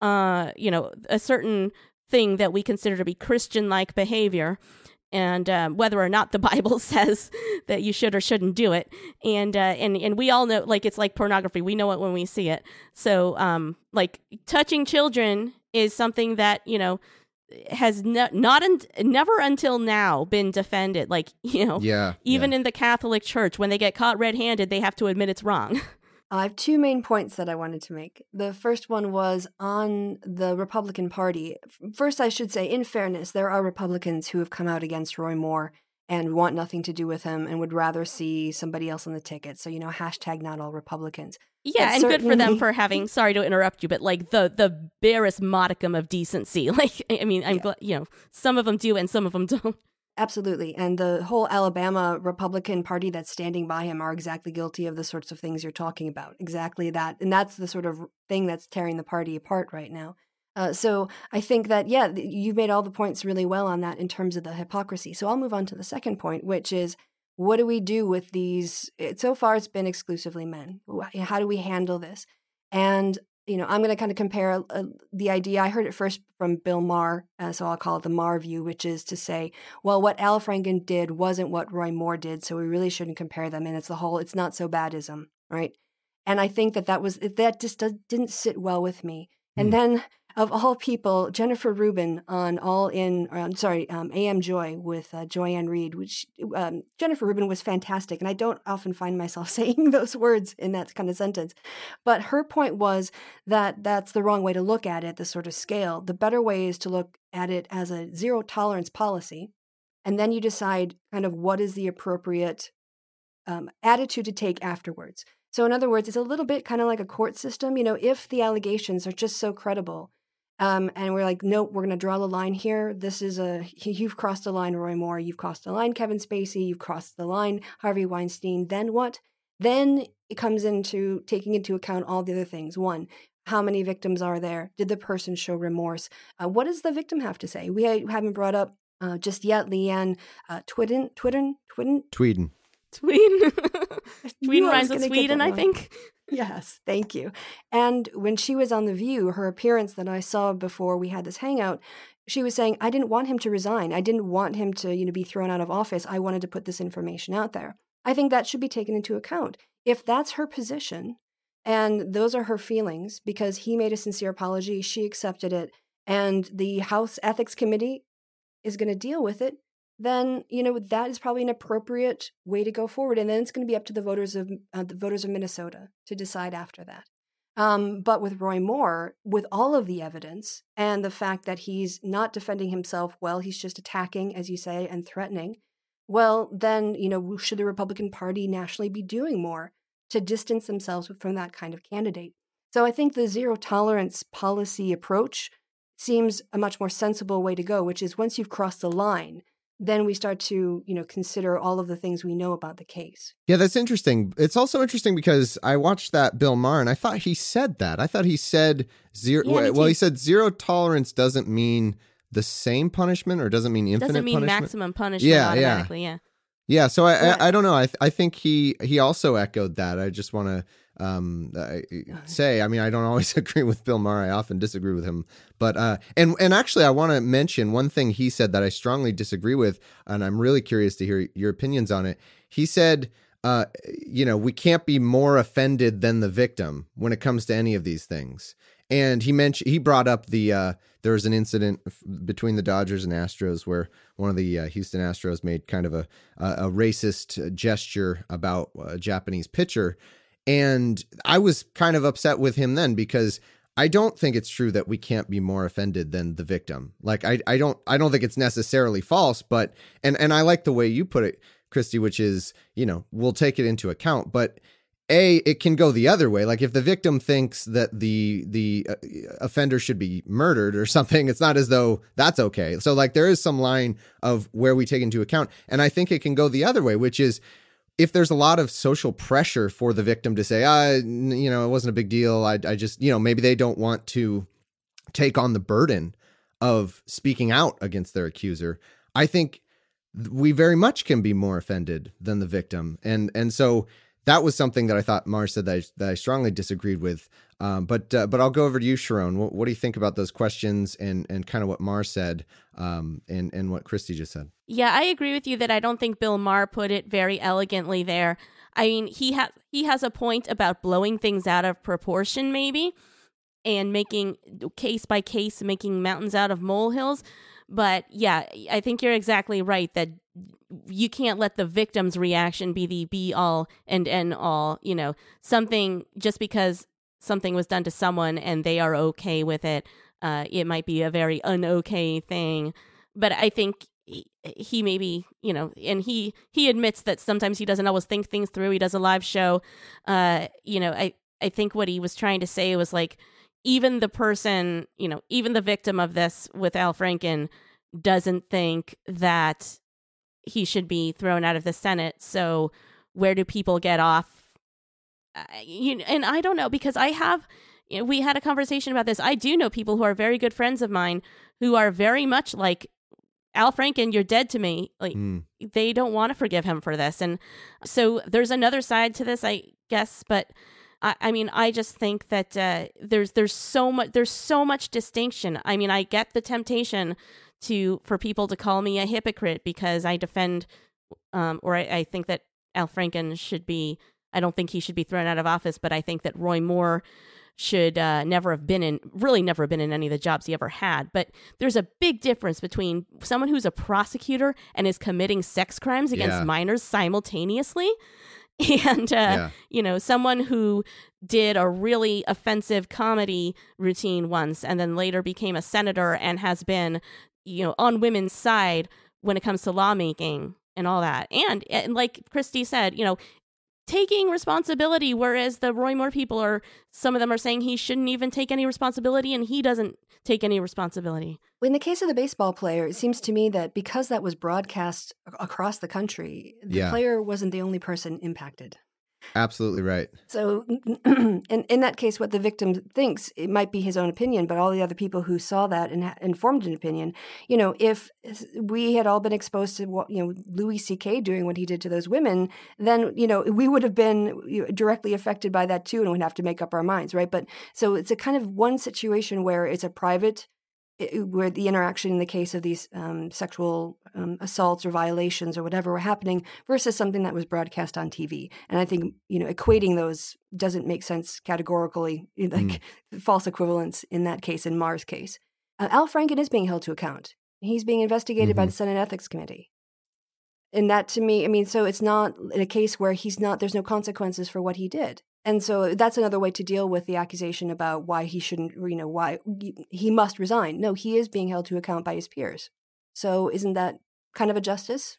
[SPEAKER 3] a certain thing that we consider to be Christian-like behavior. And whether or not the Bible says that you should or shouldn't do it. And we all know, like, it's like pornography. We know it when we see it. So, like, touching children is something that, you know, has never until now been defended. Like, you know, even in the Catholic Church, when they get caught red-handed, they have to admit it's wrong.
[SPEAKER 4] I have two main points that I wanted to make. The first one was on the Republican Party. First, I should say, in fairness, there are Republicans who have come out against Roy Moore and want nothing to do with him and would rather see somebody else on the ticket. So, you know, hashtag not all Republicans.
[SPEAKER 3] Yeah, and good for them for having, sorry to interrupt you, but like the barest modicum of decency. Like, I mean, I'm glad, you know, some of them do and some of them don't.
[SPEAKER 4] Absolutely. And the whole Alabama Republican Party that's standing by him are exactly guilty of the sorts of things you're talking about. Exactly that. And that's the sort of thing that's tearing the party apart right now. So I think that, yeah, you made all the points really well on that in terms of the hypocrisy. So I'll move on to the second point, which is, what do we do with these? So far, it's been exclusively men. How do we handle this? And, you know, I'm going to kind of compare the idea. I heard it first from Bill Maher, so I'll call it the Maher view, which is to say, well, what Al Franken did wasn't what Roy Moore did, so we really shouldn't compare them. And it's the whole, it's not so badism, right? And I think that just didn't sit well with me. And then, of all people, Jennifer Rubin on AM Joy with Joyanne Reed, which Jennifer Rubin was fantastic. And I don't often find myself saying those words in that kind of sentence. But her point was that that's the wrong way to look at it, the sort of scale. The better way is to look at it as a zero tolerance policy. And then you decide kind of what is the appropriate attitude to take afterwards. So in other words, it's a little bit kind of like a court system. You know, if the allegations are just so credible, and we're like, nope, we're going to draw the line here. This is you've crossed the line, Roy Moore. You've crossed the line, Kevin Spacey. You've crossed the line, Harvey Weinstein. Then what? Then it comes into taking into account all the other things. One, how many victims are there? Did the person show remorse? What does the victim have to say? We haven't brought up just yet Leanne Tweeden.
[SPEAKER 3] Tweeden rhymes with Sweden, I think.
[SPEAKER 4] Yes, thank you. And when she was on The View, her appearance that I saw before we had this hangout, she was saying, I didn't want him to resign. I didn't want him to, you know, be thrown out of office. I wanted to put this information out there. I think that should be taken into account. If that's her position and those are her feelings, because he made a sincere apology, she accepted it, and the House Ethics Committee is going to deal with it, then, you know, that is probably an appropriate way to go forward. And then it's going to be up to the voters of Minnesota to decide after that. But with Roy Moore, with all of the evidence and the fact that he's not defending himself well, he's just attacking, as you say, and threatening, well, then, you know, should the Republican Party nationally be doing more to distance themselves from that kind of candidate? So I think the zero tolerance policy approach seems a much more sensible way to go, which is once you've crossed the line, then we start to, you know, consider all of the things we know about the case.
[SPEAKER 2] Yeah, that's interesting. It's also interesting because I watched that Bill Maher and I thought he said that. I thought he said zero. Yeah, well, he said zero tolerance doesn't mean the same punishment or doesn't mean infinite punishment.
[SPEAKER 3] Doesn't mean maximum punishment automatically, yeah.
[SPEAKER 2] Yeah, so I don't know. I think he also echoed that. I just want to say, I mean, I don't always agree with Bill Maher. I often disagree with him. But and actually, I want to mention one thing he said that I strongly disagree with, and I'm really curious to hear your opinions on it. He said, you know, we can't be more offended than the victim when it comes to any of these things. And he brought up there was an incident between the Dodgers and Astros where one of the Houston Astros made kind of a racist gesture about a Japanese pitcher. And I was kind of upset with him then because I don't think it's true that we can't be more offended than the victim. Like, I don't think it's necessarily false, but, and I like the way you put it, Christy, which is, we'll take it into account, but it can go the other way. Like if the victim thinks that the offender should be murdered or something, it's not as though that's okay. So like there is some line of where we take into account. And I think it can go the other way, which is if there's a lot of social pressure for the victim to say, it wasn't a big deal. I just, maybe they don't want to take on the burden of speaking out against their accuser. I think we very much can be more offended than the victim. And so that was something that I thought Mar said that I strongly disagreed with. But I'll go over to you, Sharon. What do you think about those questions and kind of what Mar said and what Christy just said?
[SPEAKER 3] Yeah, I agree with you that I don't think Bill Maher put it very elegantly there. I mean, he has a point about blowing things out of proportion, maybe, and making case by case, making mountains out of molehills. But yeah, I think you're exactly right that you can't let the victim's reaction be the be all and end all, something just because something was done to someone and they are okay with it. It might be a very un-okay thing, but I think he maybe, and he admits that sometimes he doesn't always think things through. He does a live show. I think what he was trying to say was like, even the person, even the victim of this with Al Franken doesn't think that he should be thrown out of the Senate. So where do people get off? And I don't know, because we had a conversation about this. I do know people who are very good friends of mine who are very much like, Al Franken, you're dead to me. Like they don't want to forgive him for this. And so there's another side to this, I guess. But I mean, I just think that there's so much distinction. I mean, I get the temptation for people to call me a hypocrite because I defend, or I think that Al Franken I don't think he should be thrown out of office, but I think that Roy Moore should never have been in any of the jobs he ever had. But there's a big difference between someone who's a prosecutor and is committing sex crimes against minors simultaneously and, someone who did a really offensive comedy routine once and then later became a senator and has been, on women's side when it comes to lawmaking and all that. And like Christy said, taking responsibility, whereas the Roy Moore people some of them are saying he shouldn't even take any responsibility, and he doesn't take any responsibility.
[SPEAKER 4] In the case of the baseball player, it seems to me that because that was broadcast across the country, the player wasn't the only person impacted.
[SPEAKER 2] Absolutely right.
[SPEAKER 4] So in that case, what the victim thinks, it might be his own opinion, but all the other people who saw that and formed an opinion, if we had all been exposed to what, Louis C.K. doing what he did to those women, then, we would have been directly affected by that too and would have to make up our minds, right? But so it's a kind of one situation where it's a private, where the interaction in the case of these sexual assaults or violations or whatever were happening versus something that was broadcast on TV. And I think, equating those doesn't make sense categorically, false equivalence in that case, in Maher's case. Al Franken is being held to account. He's being investigated by the Senate Ethics Committee. And that to me, so it's not in a case where there's no consequences for what he did. And so that's another way to deal with the accusation about why he shouldn't, why he must resign. No, he is being held to account by his peers. So isn't that kind of a justice?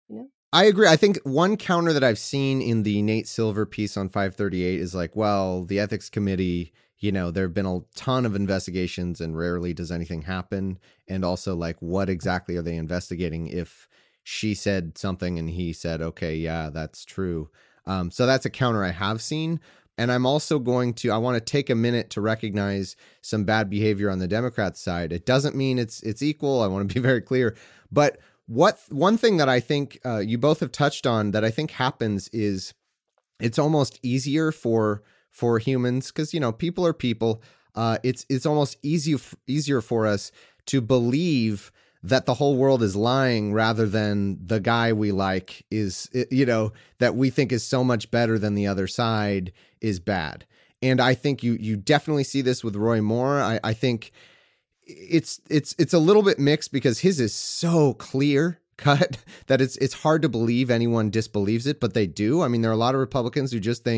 [SPEAKER 2] I agree. I think one counter that I've seen in the Nate Silver piece on 538 is like, well, the ethics committee, there have been a ton of investigations and rarely does anything happen. And also like, what exactly are they investigating if she said something and he said, okay, yeah, that's true. So that's a counter I have seen. And I'm also I want to take a minute to recognize some bad behavior on the Democrats' side. It doesn't mean it's equal. I want to be very clear. But one thing that I think you both have touched on that I think happens is it's almost easier for humans because, people are people. It's almost easier for us to believe that the whole world is lying rather than the guy we like is, that we think is so much better than the other side is bad. And I think you definitely see this with Roy Moore. I think it's a little bit mixed because his is so clear cut that it's hard to believe anyone disbelieves it, but they do. I mean, there are a lot of Republicans who just think,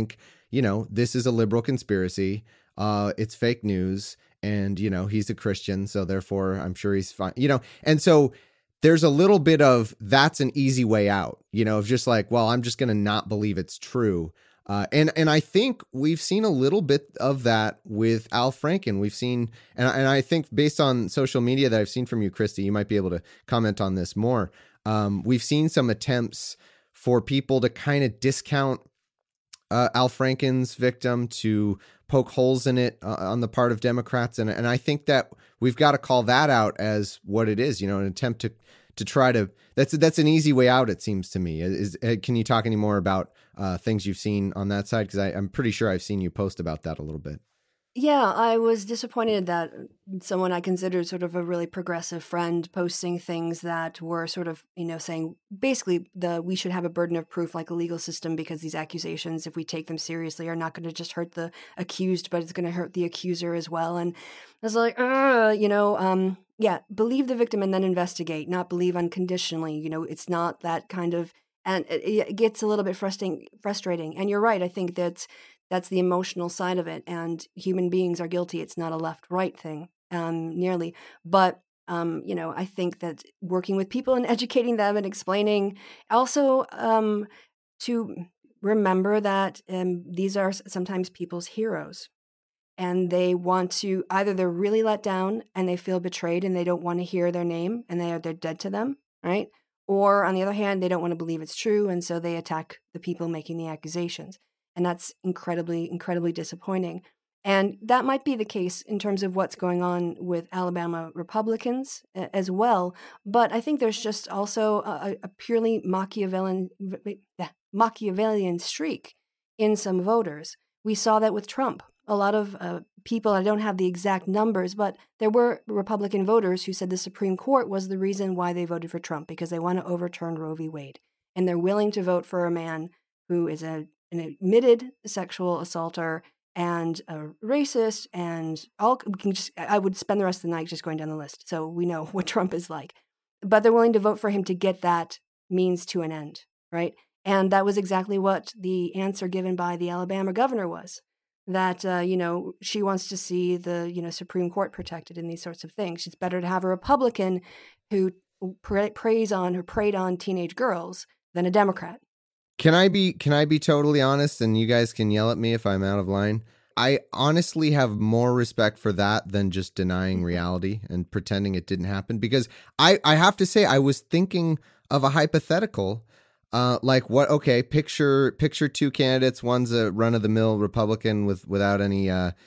[SPEAKER 2] this is a liberal conspiracy. It's fake news. And, he's a Christian. So therefore, I'm sure he's fine, And so there's a little bit of that's an easy way out, of just like, well, I'm just going to not believe it's true. And I think we've seen a little bit of that with Al Franken. We've seen, and I think based on social media that I've seen from you, Christy, you might be able to comment on this more. We've seen some attempts for people to kind of discount Al Franken's victim, to poke holes in it on the part of Democrats. And I think that we've got to call that out as what it is, an attempt to try to, that's an easy way out, it seems to me. Can you talk any more about things you've seen on that side? Because I'm pretty sure I've seen you post about that a little bit.
[SPEAKER 4] Yeah, I was disappointed that someone I considered sort of a really progressive friend posting things that were sort of, saying basically we should have a burden of proof like a legal system, because these accusations, if we take them seriously, are not going to just hurt the accused, but it's going to hurt the accuser as well. And I was like, believe the victim and then investigate, not believe unconditionally. It's not that kind of, and it gets a little bit frustrating. And you're right. I think that's the emotional side of it. And human beings are guilty. It's not a left-right thing, nearly. But, I think that working with people and educating them and explaining, also to remember that these are sometimes people's heroes. And they want to, either they're really let down and they feel betrayed and they don't want to hear their name and they're dead to them, right? Or on the other hand, they don't want to believe it's true. And so they attack the people making the accusations. And that's incredibly, incredibly disappointing. And that might be the case in terms of what's going on with Alabama Republicans as well. But I think there's just also a purely Machiavellian streak in some voters. We saw that with Trump. A lot of people, I don't have the exact numbers, but there were Republican voters who said the Supreme Court was the reason why they voted for Trump, because they want to overturn Roe v. Wade. And they're willing to vote for a man who is an admitted sexual assaulter and a racist and I would spend the rest of the night just going down the list. So we know what Trump is like. But they're willing to vote for him to get that means to an end, right? And that was exactly what the answer given by the Alabama governor was. That, she wants to see the, Supreme Court protected in these sorts of things. It's better to have a Republican who preyed on teenage girls than a Democrat.
[SPEAKER 2] Can I be totally honest, and you guys can yell at me if I'm out of line? I honestly have more respect for that than just denying reality and pretending it didn't happen, because I have to say I was thinking of a hypothetical. Picture two candidates. One's a run-of-the-mill Republican without any,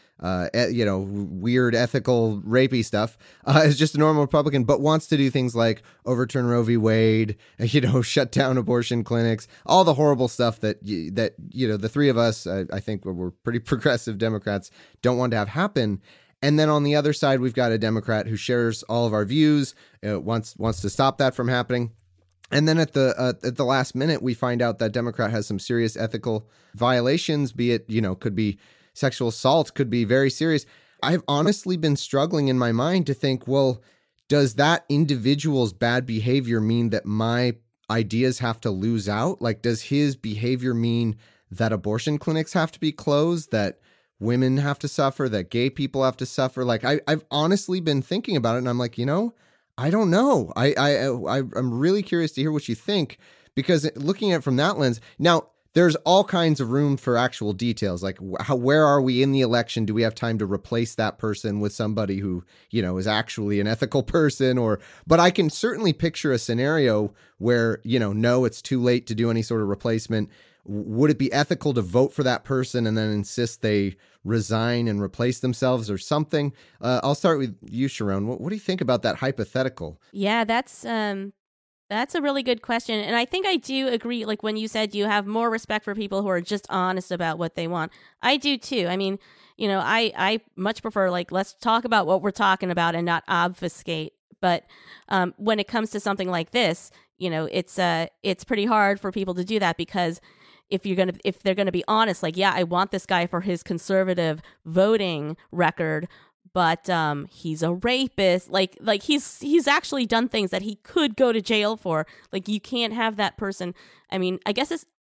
[SPEAKER 2] weird ethical rapey stuff. Is just a normal Republican, but wants to do things like overturn Roe v. Wade, shut down abortion clinics, all the horrible stuff that the three of us, I think we're pretty progressive Democrats, don't want to have happen. And then on the other side, we've got a Democrat who shares all of our views, wants to stop that from happening. And then at the last minute, we find out that Democrat has some serious ethical violations, be it, could be sexual assault, could be very serious. I've honestly been struggling in my mind to think, well, does that individual's bad behavior mean that my ideas have to lose out? Like, does his behavior mean that abortion clinics have to be closed, that women have to suffer, that gay people have to suffer? Like, I've honestly been thinking about it, and I'm like, I don't know. I'm really curious to hear what you think, because looking at it from that lens, now there's all kinds of room for actual details. Like where are we in the election? Do we have time to replace that person with somebody who, is actually an ethical person? But I can certainly picture a scenario where, no, it's too late to do any sort of replacement. Would it be ethical to vote for that person and then insist they resign and replace themselves or something? I'll start with you, Sharon. What do you think about that hypothetical?
[SPEAKER 3] Yeah, that's a really good question. And I think I do agree, like when you said you have more respect for people who are just honest about what they want. I do too. I mean, I much prefer, like, let's talk about what we're talking about and not obfuscate. But when it comes to something like this, it's pretty hard for people to do that, because if they're gonna be honest, like, yeah, I want this guy for his conservative voting record, but he's a rapist. Like he's actually done things that he could go to jail for. Like, you can't have that person. I mean, I guess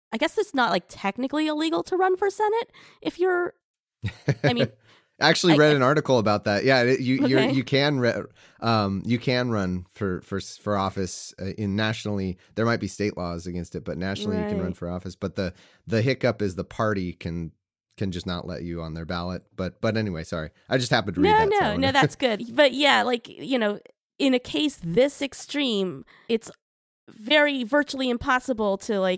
[SPEAKER 3] I guess it's not like technically illegal to run for Senate if you're, I mean,
[SPEAKER 2] I actually read an article about that. Yeah,
[SPEAKER 3] Okay.
[SPEAKER 2] you can run for office in nationally. There might be state laws against it, but nationally you can run
[SPEAKER 3] Right.
[SPEAKER 2] for office. But the hiccup is the party can just not let you on their ballot. But anyway, sorry, I just happened to read that. So I
[SPEAKER 3] No,
[SPEAKER 2] wanted-
[SPEAKER 3] that's good. But yeah, like, in a case this extreme, it's virtually impossible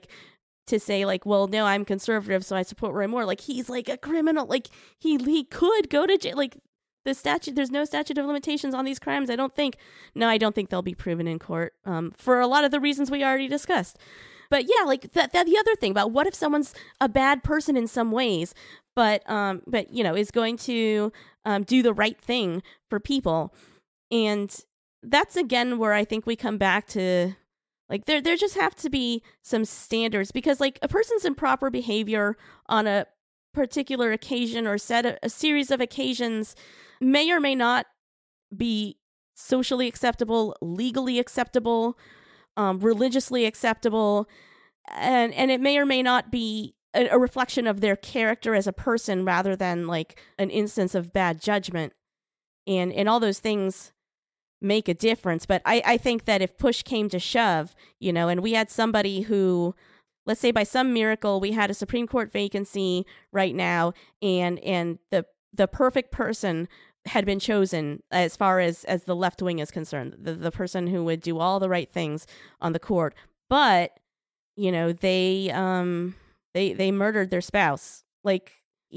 [SPEAKER 3] to say like, well, no, I'm conservative, so I support Roy Moore. Like, he's like a criminal. Like, he could go to jail. Like, there's no statute of limitations on these crimes. I don't think they'll be proven in court, for a lot of the reasons we already discussed. But yeah, like that the other thing about what if someone's a bad person in some ways, but is going to do the right thing for people. And that's again where I think we come back to, like, there just have to be some standards, because like a person's improper behavior on a particular occasion or a series of occasions may or may not be socially acceptable, legally acceptable, religiously acceptable, and it may or may not be a reflection of their character as a person rather than like an instance of bad judgment, and all those things make a difference. But I think that if push came to shove, and we had somebody who, let's say by some miracle, we had a Supreme Court vacancy right now, and the perfect person had been chosen as far as the left wing is concerned, the person who would do all the right things on the court, but they murdered their spouse. Like,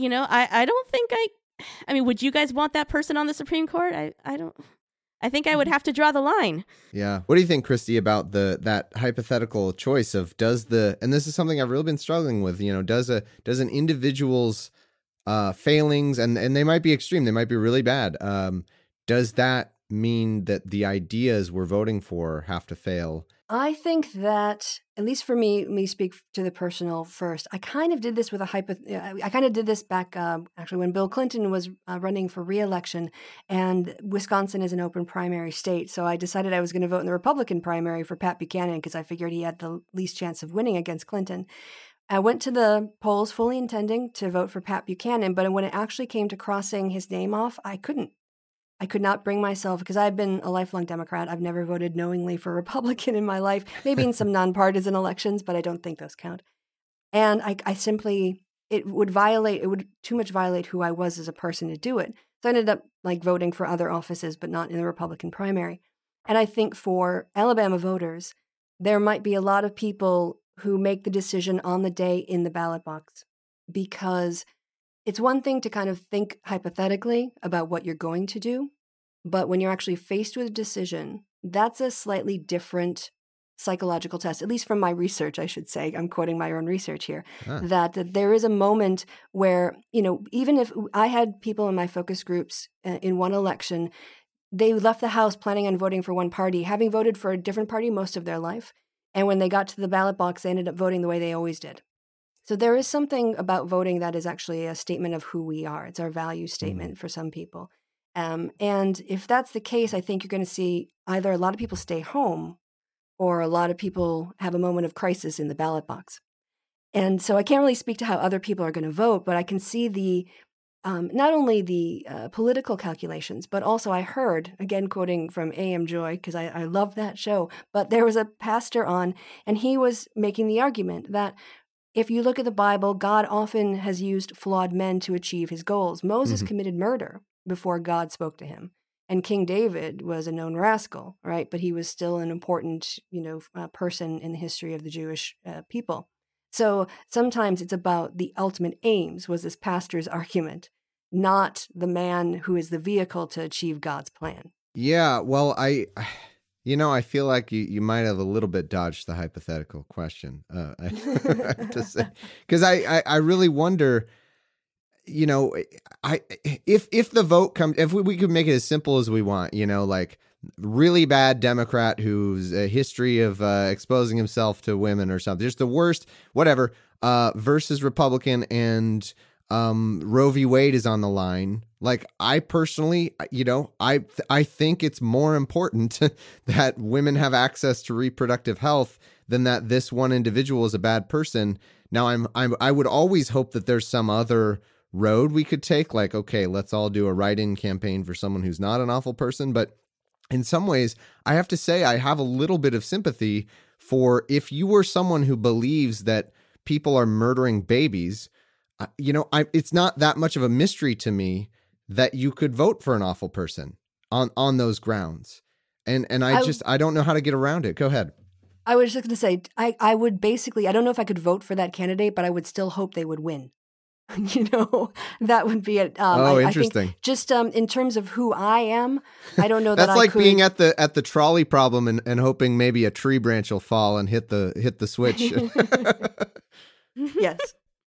[SPEAKER 3] I don't think I mean, would you guys want that person on the Supreme Court? I don't. I think I would have to draw the line.
[SPEAKER 2] Yeah. What do you think, Christy, about that hypothetical choice of and this is something I've really been struggling with, does an individual's failings, and they might be extreme, they might be really bad. Does that mean that the ideas we're voting for have to fail?
[SPEAKER 4] I think that, at least for me, let me speak to the personal first. I kind of did this with I kind of did this back, actually, when Bill Clinton was running for re-election, and Wisconsin is an open primary state. So I decided I was going to vote in the Republican primary for Pat Buchanan because I figured he had the least chance of winning against Clinton. I went to the polls fully intending to vote for Pat Buchanan, but when it actually came to crossing his name off, I couldn't. I could not bring myself, because I've been a lifelong Democrat. I've never voted knowingly for Republican in my life, maybe in some nonpartisan elections, but I don't think those count. And I simply, it would too much violate who I was as a person to do it. So I ended up like voting for other offices, but not in the Republican primary. And I think for Alabama voters, there might be a lot of people who make the decision on the day in the ballot box, because it's one thing to kind of think hypothetically about what you're going to do, but when you're actually faced with a decision, that's a slightly different psychological test, at least from my research, I should say. I'm quoting my own research here, that there is a moment where, even if I had people in my focus groups in one election, they left the house planning on voting for one party, having voted for a different party most of their life. And when they got to the ballot box, they ended up voting the way they always did. So there is something about voting that is actually a statement of who we are. It's our value statement for some people. And if that's the case, I think you're going to see either a lot of people stay home or a lot of people have a moment of crisis in the ballot box. And so I can't really speak to how other people are going to vote, but I can see the not only the political calculations, but also I heard, again quoting from A.M. Joy, because I love that show, but there was a pastor on, and he was making the argument that if you look at the Bible, God often has used flawed men to achieve his goals. Moses committed murder before God spoke to him. And King David was a known rascal, right? But he was still an important, person in the history of the Jewish people. So sometimes it's about the ultimate aims, was this pastor's argument, not the man who is the vehicle to achieve God's plan.
[SPEAKER 2] Yeah, well, I feel like you might have a little bit dodged the hypothetical question. I have to say, because I really wonder, if the vote comes, if we could make it as simple as we want, like really bad Democrat who's a history of exposing himself to women or something, just the worst, whatever, versus Republican, and Roe v. Wade is on the line. Like, I personally, I think it's more important that women have access to reproductive health than that this one individual is a bad person. Now, I would always hope that there's some other road we could take. Like, okay, let's all do a write-in campaign for someone who's not an awful person. But in some ways, I have to say I have a little bit of sympathy for if you were someone who believes that people are murdering babies, it's not that much of a mystery to me that you could vote for an awful person on those grounds. And I don't know how to get around it. Go ahead.
[SPEAKER 4] I was just going to say, I would basically, I don't know if I could vote for that candidate, but I would still hope they would win. That would be it.
[SPEAKER 2] Interesting.
[SPEAKER 4] I think just in terms of who I am, I don't know that
[SPEAKER 2] That's like being at the trolley problem and hoping maybe a tree branch will fall and hit the switch.
[SPEAKER 4] Yes.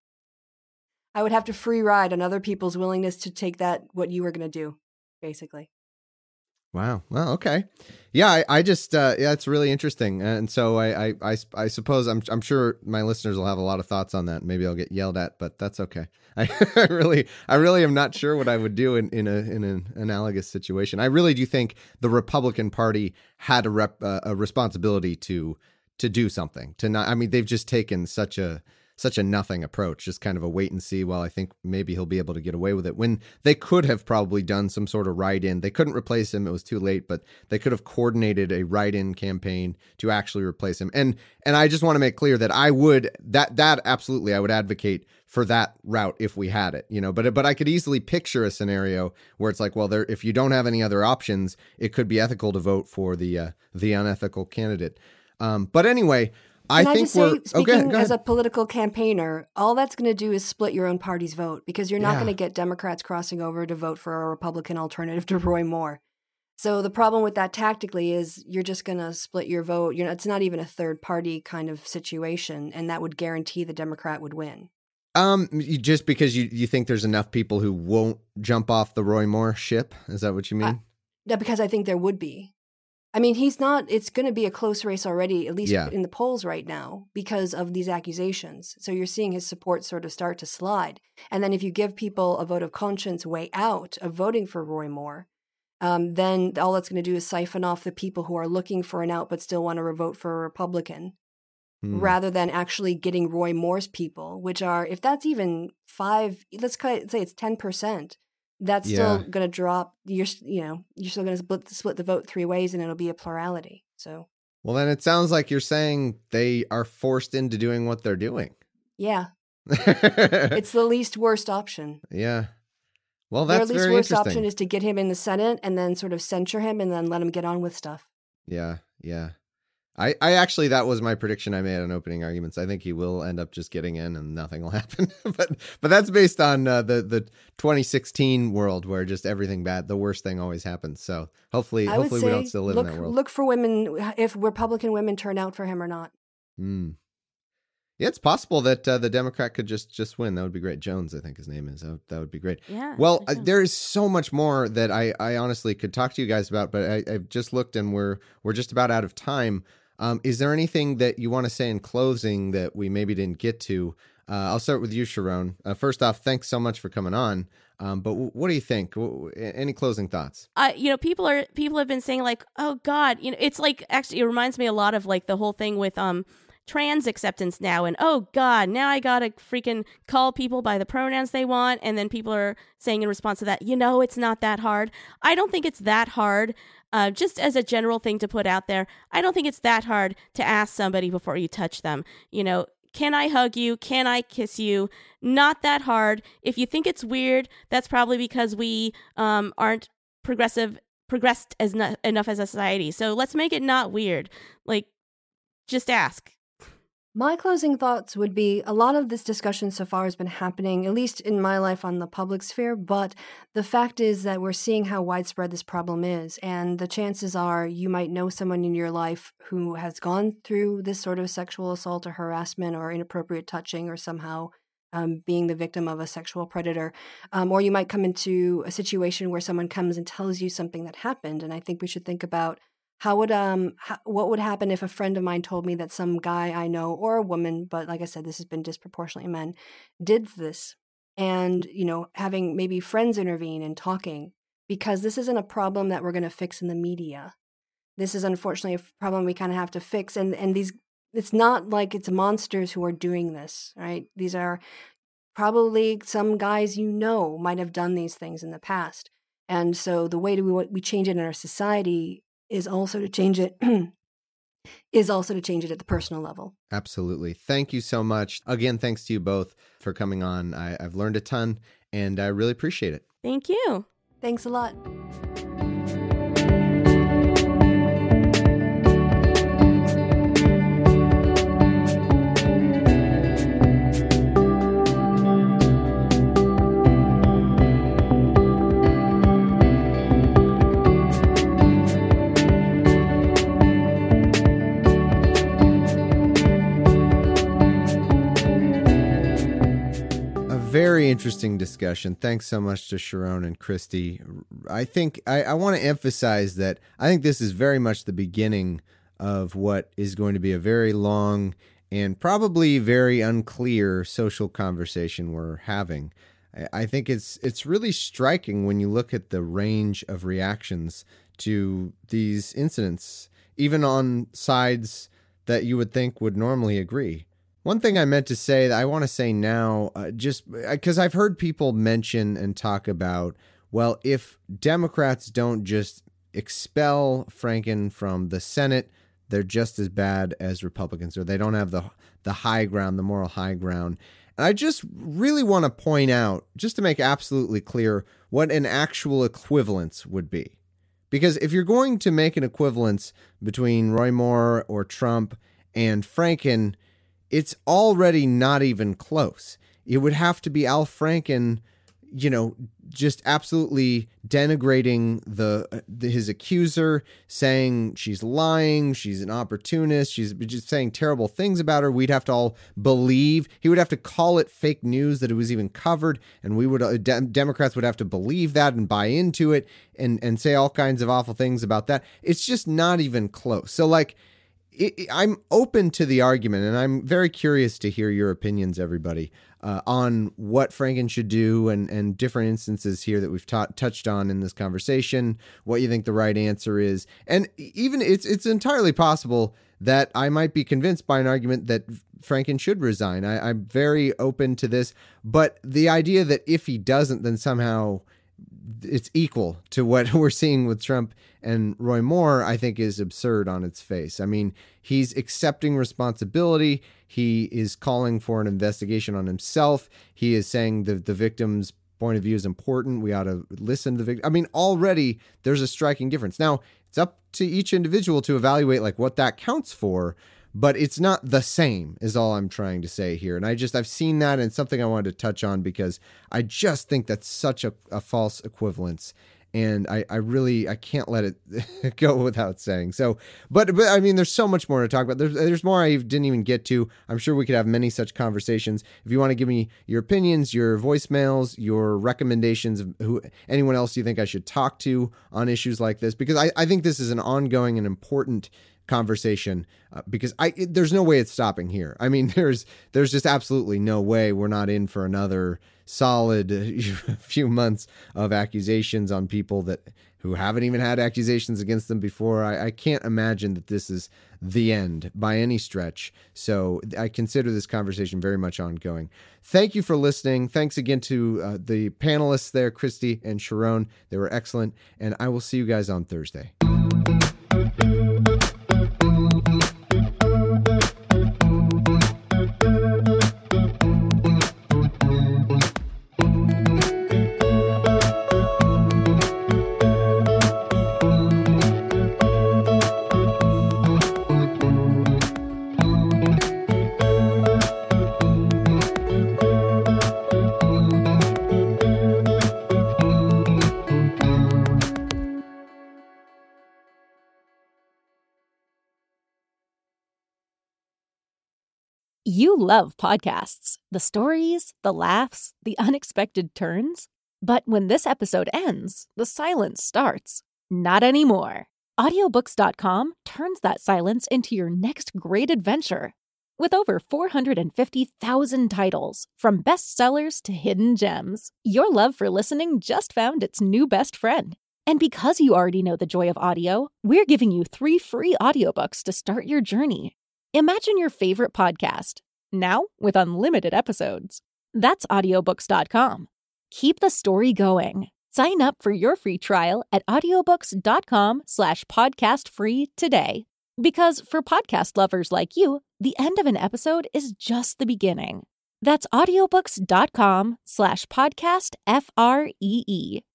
[SPEAKER 4] I would have to free ride on other people's willingness to take what you were going to do, basically.
[SPEAKER 2] Wow. Well, okay. Yeah, I just it's really interesting, and so I suppose I'm sure my listeners will have a lot of thoughts on that. Maybe I'll get yelled at, but that's okay. I really am not sure what I would do in an analogous situation. I really do think the Republican Party had a responsibility to do something. They've just taken such a nothing approach, just kind of a wait and see. Well, I think maybe he'll be able to get away with it, when they could have probably done some sort of write-in. They couldn't replace him. It was too late, but they could have coordinated a write-in campaign to actually replace him. And I just want to make clear that I would, that absolutely, I would advocate for that route if we had it, but I could easily picture a scenario where it's like, well, if you don't have any other options, it could be ethical to vote for the unethical candidate. But anyway,
[SPEAKER 4] speaking as a political campaigner, all that's going to do is split your own party's vote, because you're not going to get Democrats crossing over to vote for a Republican alternative to Roy Moore. So the problem with that tactically is you're just going to split your vote. It's not even a third party kind of situation, and that would guarantee the Democrat would win.
[SPEAKER 2] Just because you think there's enough people who won't jump off the Roy Moore ship? Is that what you mean?
[SPEAKER 4] Because I think there would be. I mean, it's going to be a close race already, at least in the polls right now, because of these accusations. So you're seeing his support sort of start to slide. And then if you give people a vote of conscience way out of voting for Roy Moore, then all that's going to do is siphon off the people who are looking for an out but still want to vote for a Republican, rather than actually getting Roy Moore's people, which are, if that's even 5, let's say it's 10%. That's still going to drop. You're still going to split the vote 3 ways, and it'll be a plurality. So,
[SPEAKER 2] well, then it sounds like you're saying they are forced into doing what they're doing.
[SPEAKER 4] Yeah, it's the least worst option.
[SPEAKER 2] Yeah, well, that's
[SPEAKER 4] their
[SPEAKER 2] very
[SPEAKER 4] least worst
[SPEAKER 2] interesting.
[SPEAKER 4] option is to get him in the Senate and then sort of censure him and then let him get on with stuff.
[SPEAKER 2] Yeah. I actually, that was my prediction I made on opening arguments. I think he will end up just getting in and nothing will happen. but that's based on the 2016 world where just everything bad, the worst thing always happens. So hopefully we don't still live in that world.
[SPEAKER 4] Look for women, if Republican women turn out for him or not.
[SPEAKER 2] Yeah, it's possible that the Democrat could just win. That would be great. Jones, I think his name is. That would be great.
[SPEAKER 3] Yeah.
[SPEAKER 2] Well, there is so much more that I honestly could talk to you guys about, but I've just looked and we're just about out of time. Is there anything that you want to say in closing that we maybe didn't get to? I'll start with you, Sharon. First off, thanks so much for coming on. But what do you think? Any closing thoughts?
[SPEAKER 3] People have been saying like, oh God, it's like, actually, it reminds me a lot of like the whole thing with trans acceptance now, and oh God, now I gotta freaking call people by the pronouns they want, and then people are saying in response to that, it's not that hard. I don't think it's that hard. Just as a general thing to put out there, I don't think it's that hard to ask somebody before you touch them. Can I hug you? Can I kiss you? Not that hard. If you think it's weird, that's probably because we aren't progressed enough as a society. So let's make it not weird. Like, just ask.
[SPEAKER 4] My closing thoughts would be, a lot of this discussion so far has been happening, at least in my life, on the public sphere, but the fact is that we're seeing how widespread this problem is, and the chances are you might know someone in your life who has gone through this sort of sexual assault or harassment or inappropriate touching or somehow being the victim of a sexual predator, or you might come into a situation where someone comes and tells you something that happened, and I think we should think about what would happen if a friend of mine told me that some guy I know, or a woman, but like I said, this has been disproportionately men, did this. and, having maybe friends intervene and talking, because this isn't a problem that we're going to fix in the media. This is unfortunately a problem we kind of have to fix. And it's not like it's monsters who are doing this, right? These are probably some guys might have done these things in the past. And so the way we change it in our society is also to change it at the personal level.
[SPEAKER 2] Absolutely. Thank you so much. Again, thanks to you both for coming on. I've learned a ton, and I really appreciate it.
[SPEAKER 3] Thank you.
[SPEAKER 4] Thanks a lot.
[SPEAKER 2] Very interesting discussion. Thanks so much to Sharon and Christy. I think I want to emphasize that I think this is very much the beginning of what is going to be a very long and probably very unclear social conversation we're having. I think it's really striking when you look at the range of reactions to these incidents, even on sides that you would think would normally agree. One thing I meant to say that I want to say now, just because I've heard people mention and talk about, well, if Democrats don't just expel Franken from the Senate, they're just as bad as Republicans, or they don't have the high ground, the moral high ground. And I just really want to point out, just to make absolutely clear, what an actual equivalence would be. Because if you're going to make an equivalence between Roy Moore or Trump and Franken, it's already not even close. It would have to be Al Franken, just absolutely denigrating his accuser, saying she's lying, she's an opportunist, she's just saying terrible things about her. We'd have to all believe. He would have to call it fake news that it was even covered, and we would Democrats would have to believe that and buy into it and say all kinds of awful things about that. It's just not even close. So I'm open to the argument, and I'm very curious to hear your opinions, everybody, on what Franken should do and different instances here that we've touched on in this conversation, what you think the right answer is. And even it's entirely possible that I might be convinced by an argument that Franken should resign. I'm very open to this, but the idea that if he doesn't, then somehow it's equal to what we're seeing with Trump and Roy Moore, I think is absurd on its face. I mean, he's accepting responsibility. He is calling for an investigation on himself. He is saying the victim's point of view is important. We ought to listen to the victim. I mean, already there's a striking difference. Now, it's up to each individual to evaluate what that counts for, but it's not the same is all I'm trying to say here. And I've seen that, and it's something I wanted to touch on because I just think that's such a false equivalence. And I can't let it go without saying. So, but I mean, there's so much more to talk about. There's more I didn't even get to. I'm sure we could have many such conversations. If you want to give me your opinions, your voicemails, your recommendations of anyone else you think I should talk to on issues like this, because I think this is an ongoing and important conversation because there's no way it's stopping here. I mean, there's just absolutely no way we're not in for another solid few months of accusations on people who haven't even had accusations against them before. I can't imagine that this is the end by any stretch. So I consider this conversation very much ongoing. Thank you for listening. Thanks again to the panelists there, Christy and Sharon. They were excellent. And I will see you guys on Thursday.
[SPEAKER 5] You love podcasts, the stories, the laughs, the unexpected turns. But when this episode ends, the silence starts. Not anymore. Audiobooks.com turns that silence into your next great adventure. With over 450,000 titles, from bestsellers to hidden gems, your love for listening just found its new best friend. And because you already know the joy of audio, we're giving you 3 free audiobooks to start your journey. Imagine your favorite podcast, now with unlimited episodes. That's audiobooks.com. Keep the story going. Sign up for your free trial at audiobooks.com/podcastfree today. Because for podcast lovers like you, the end of an episode is just the beginning. That's audiobooks.com/podcastfree.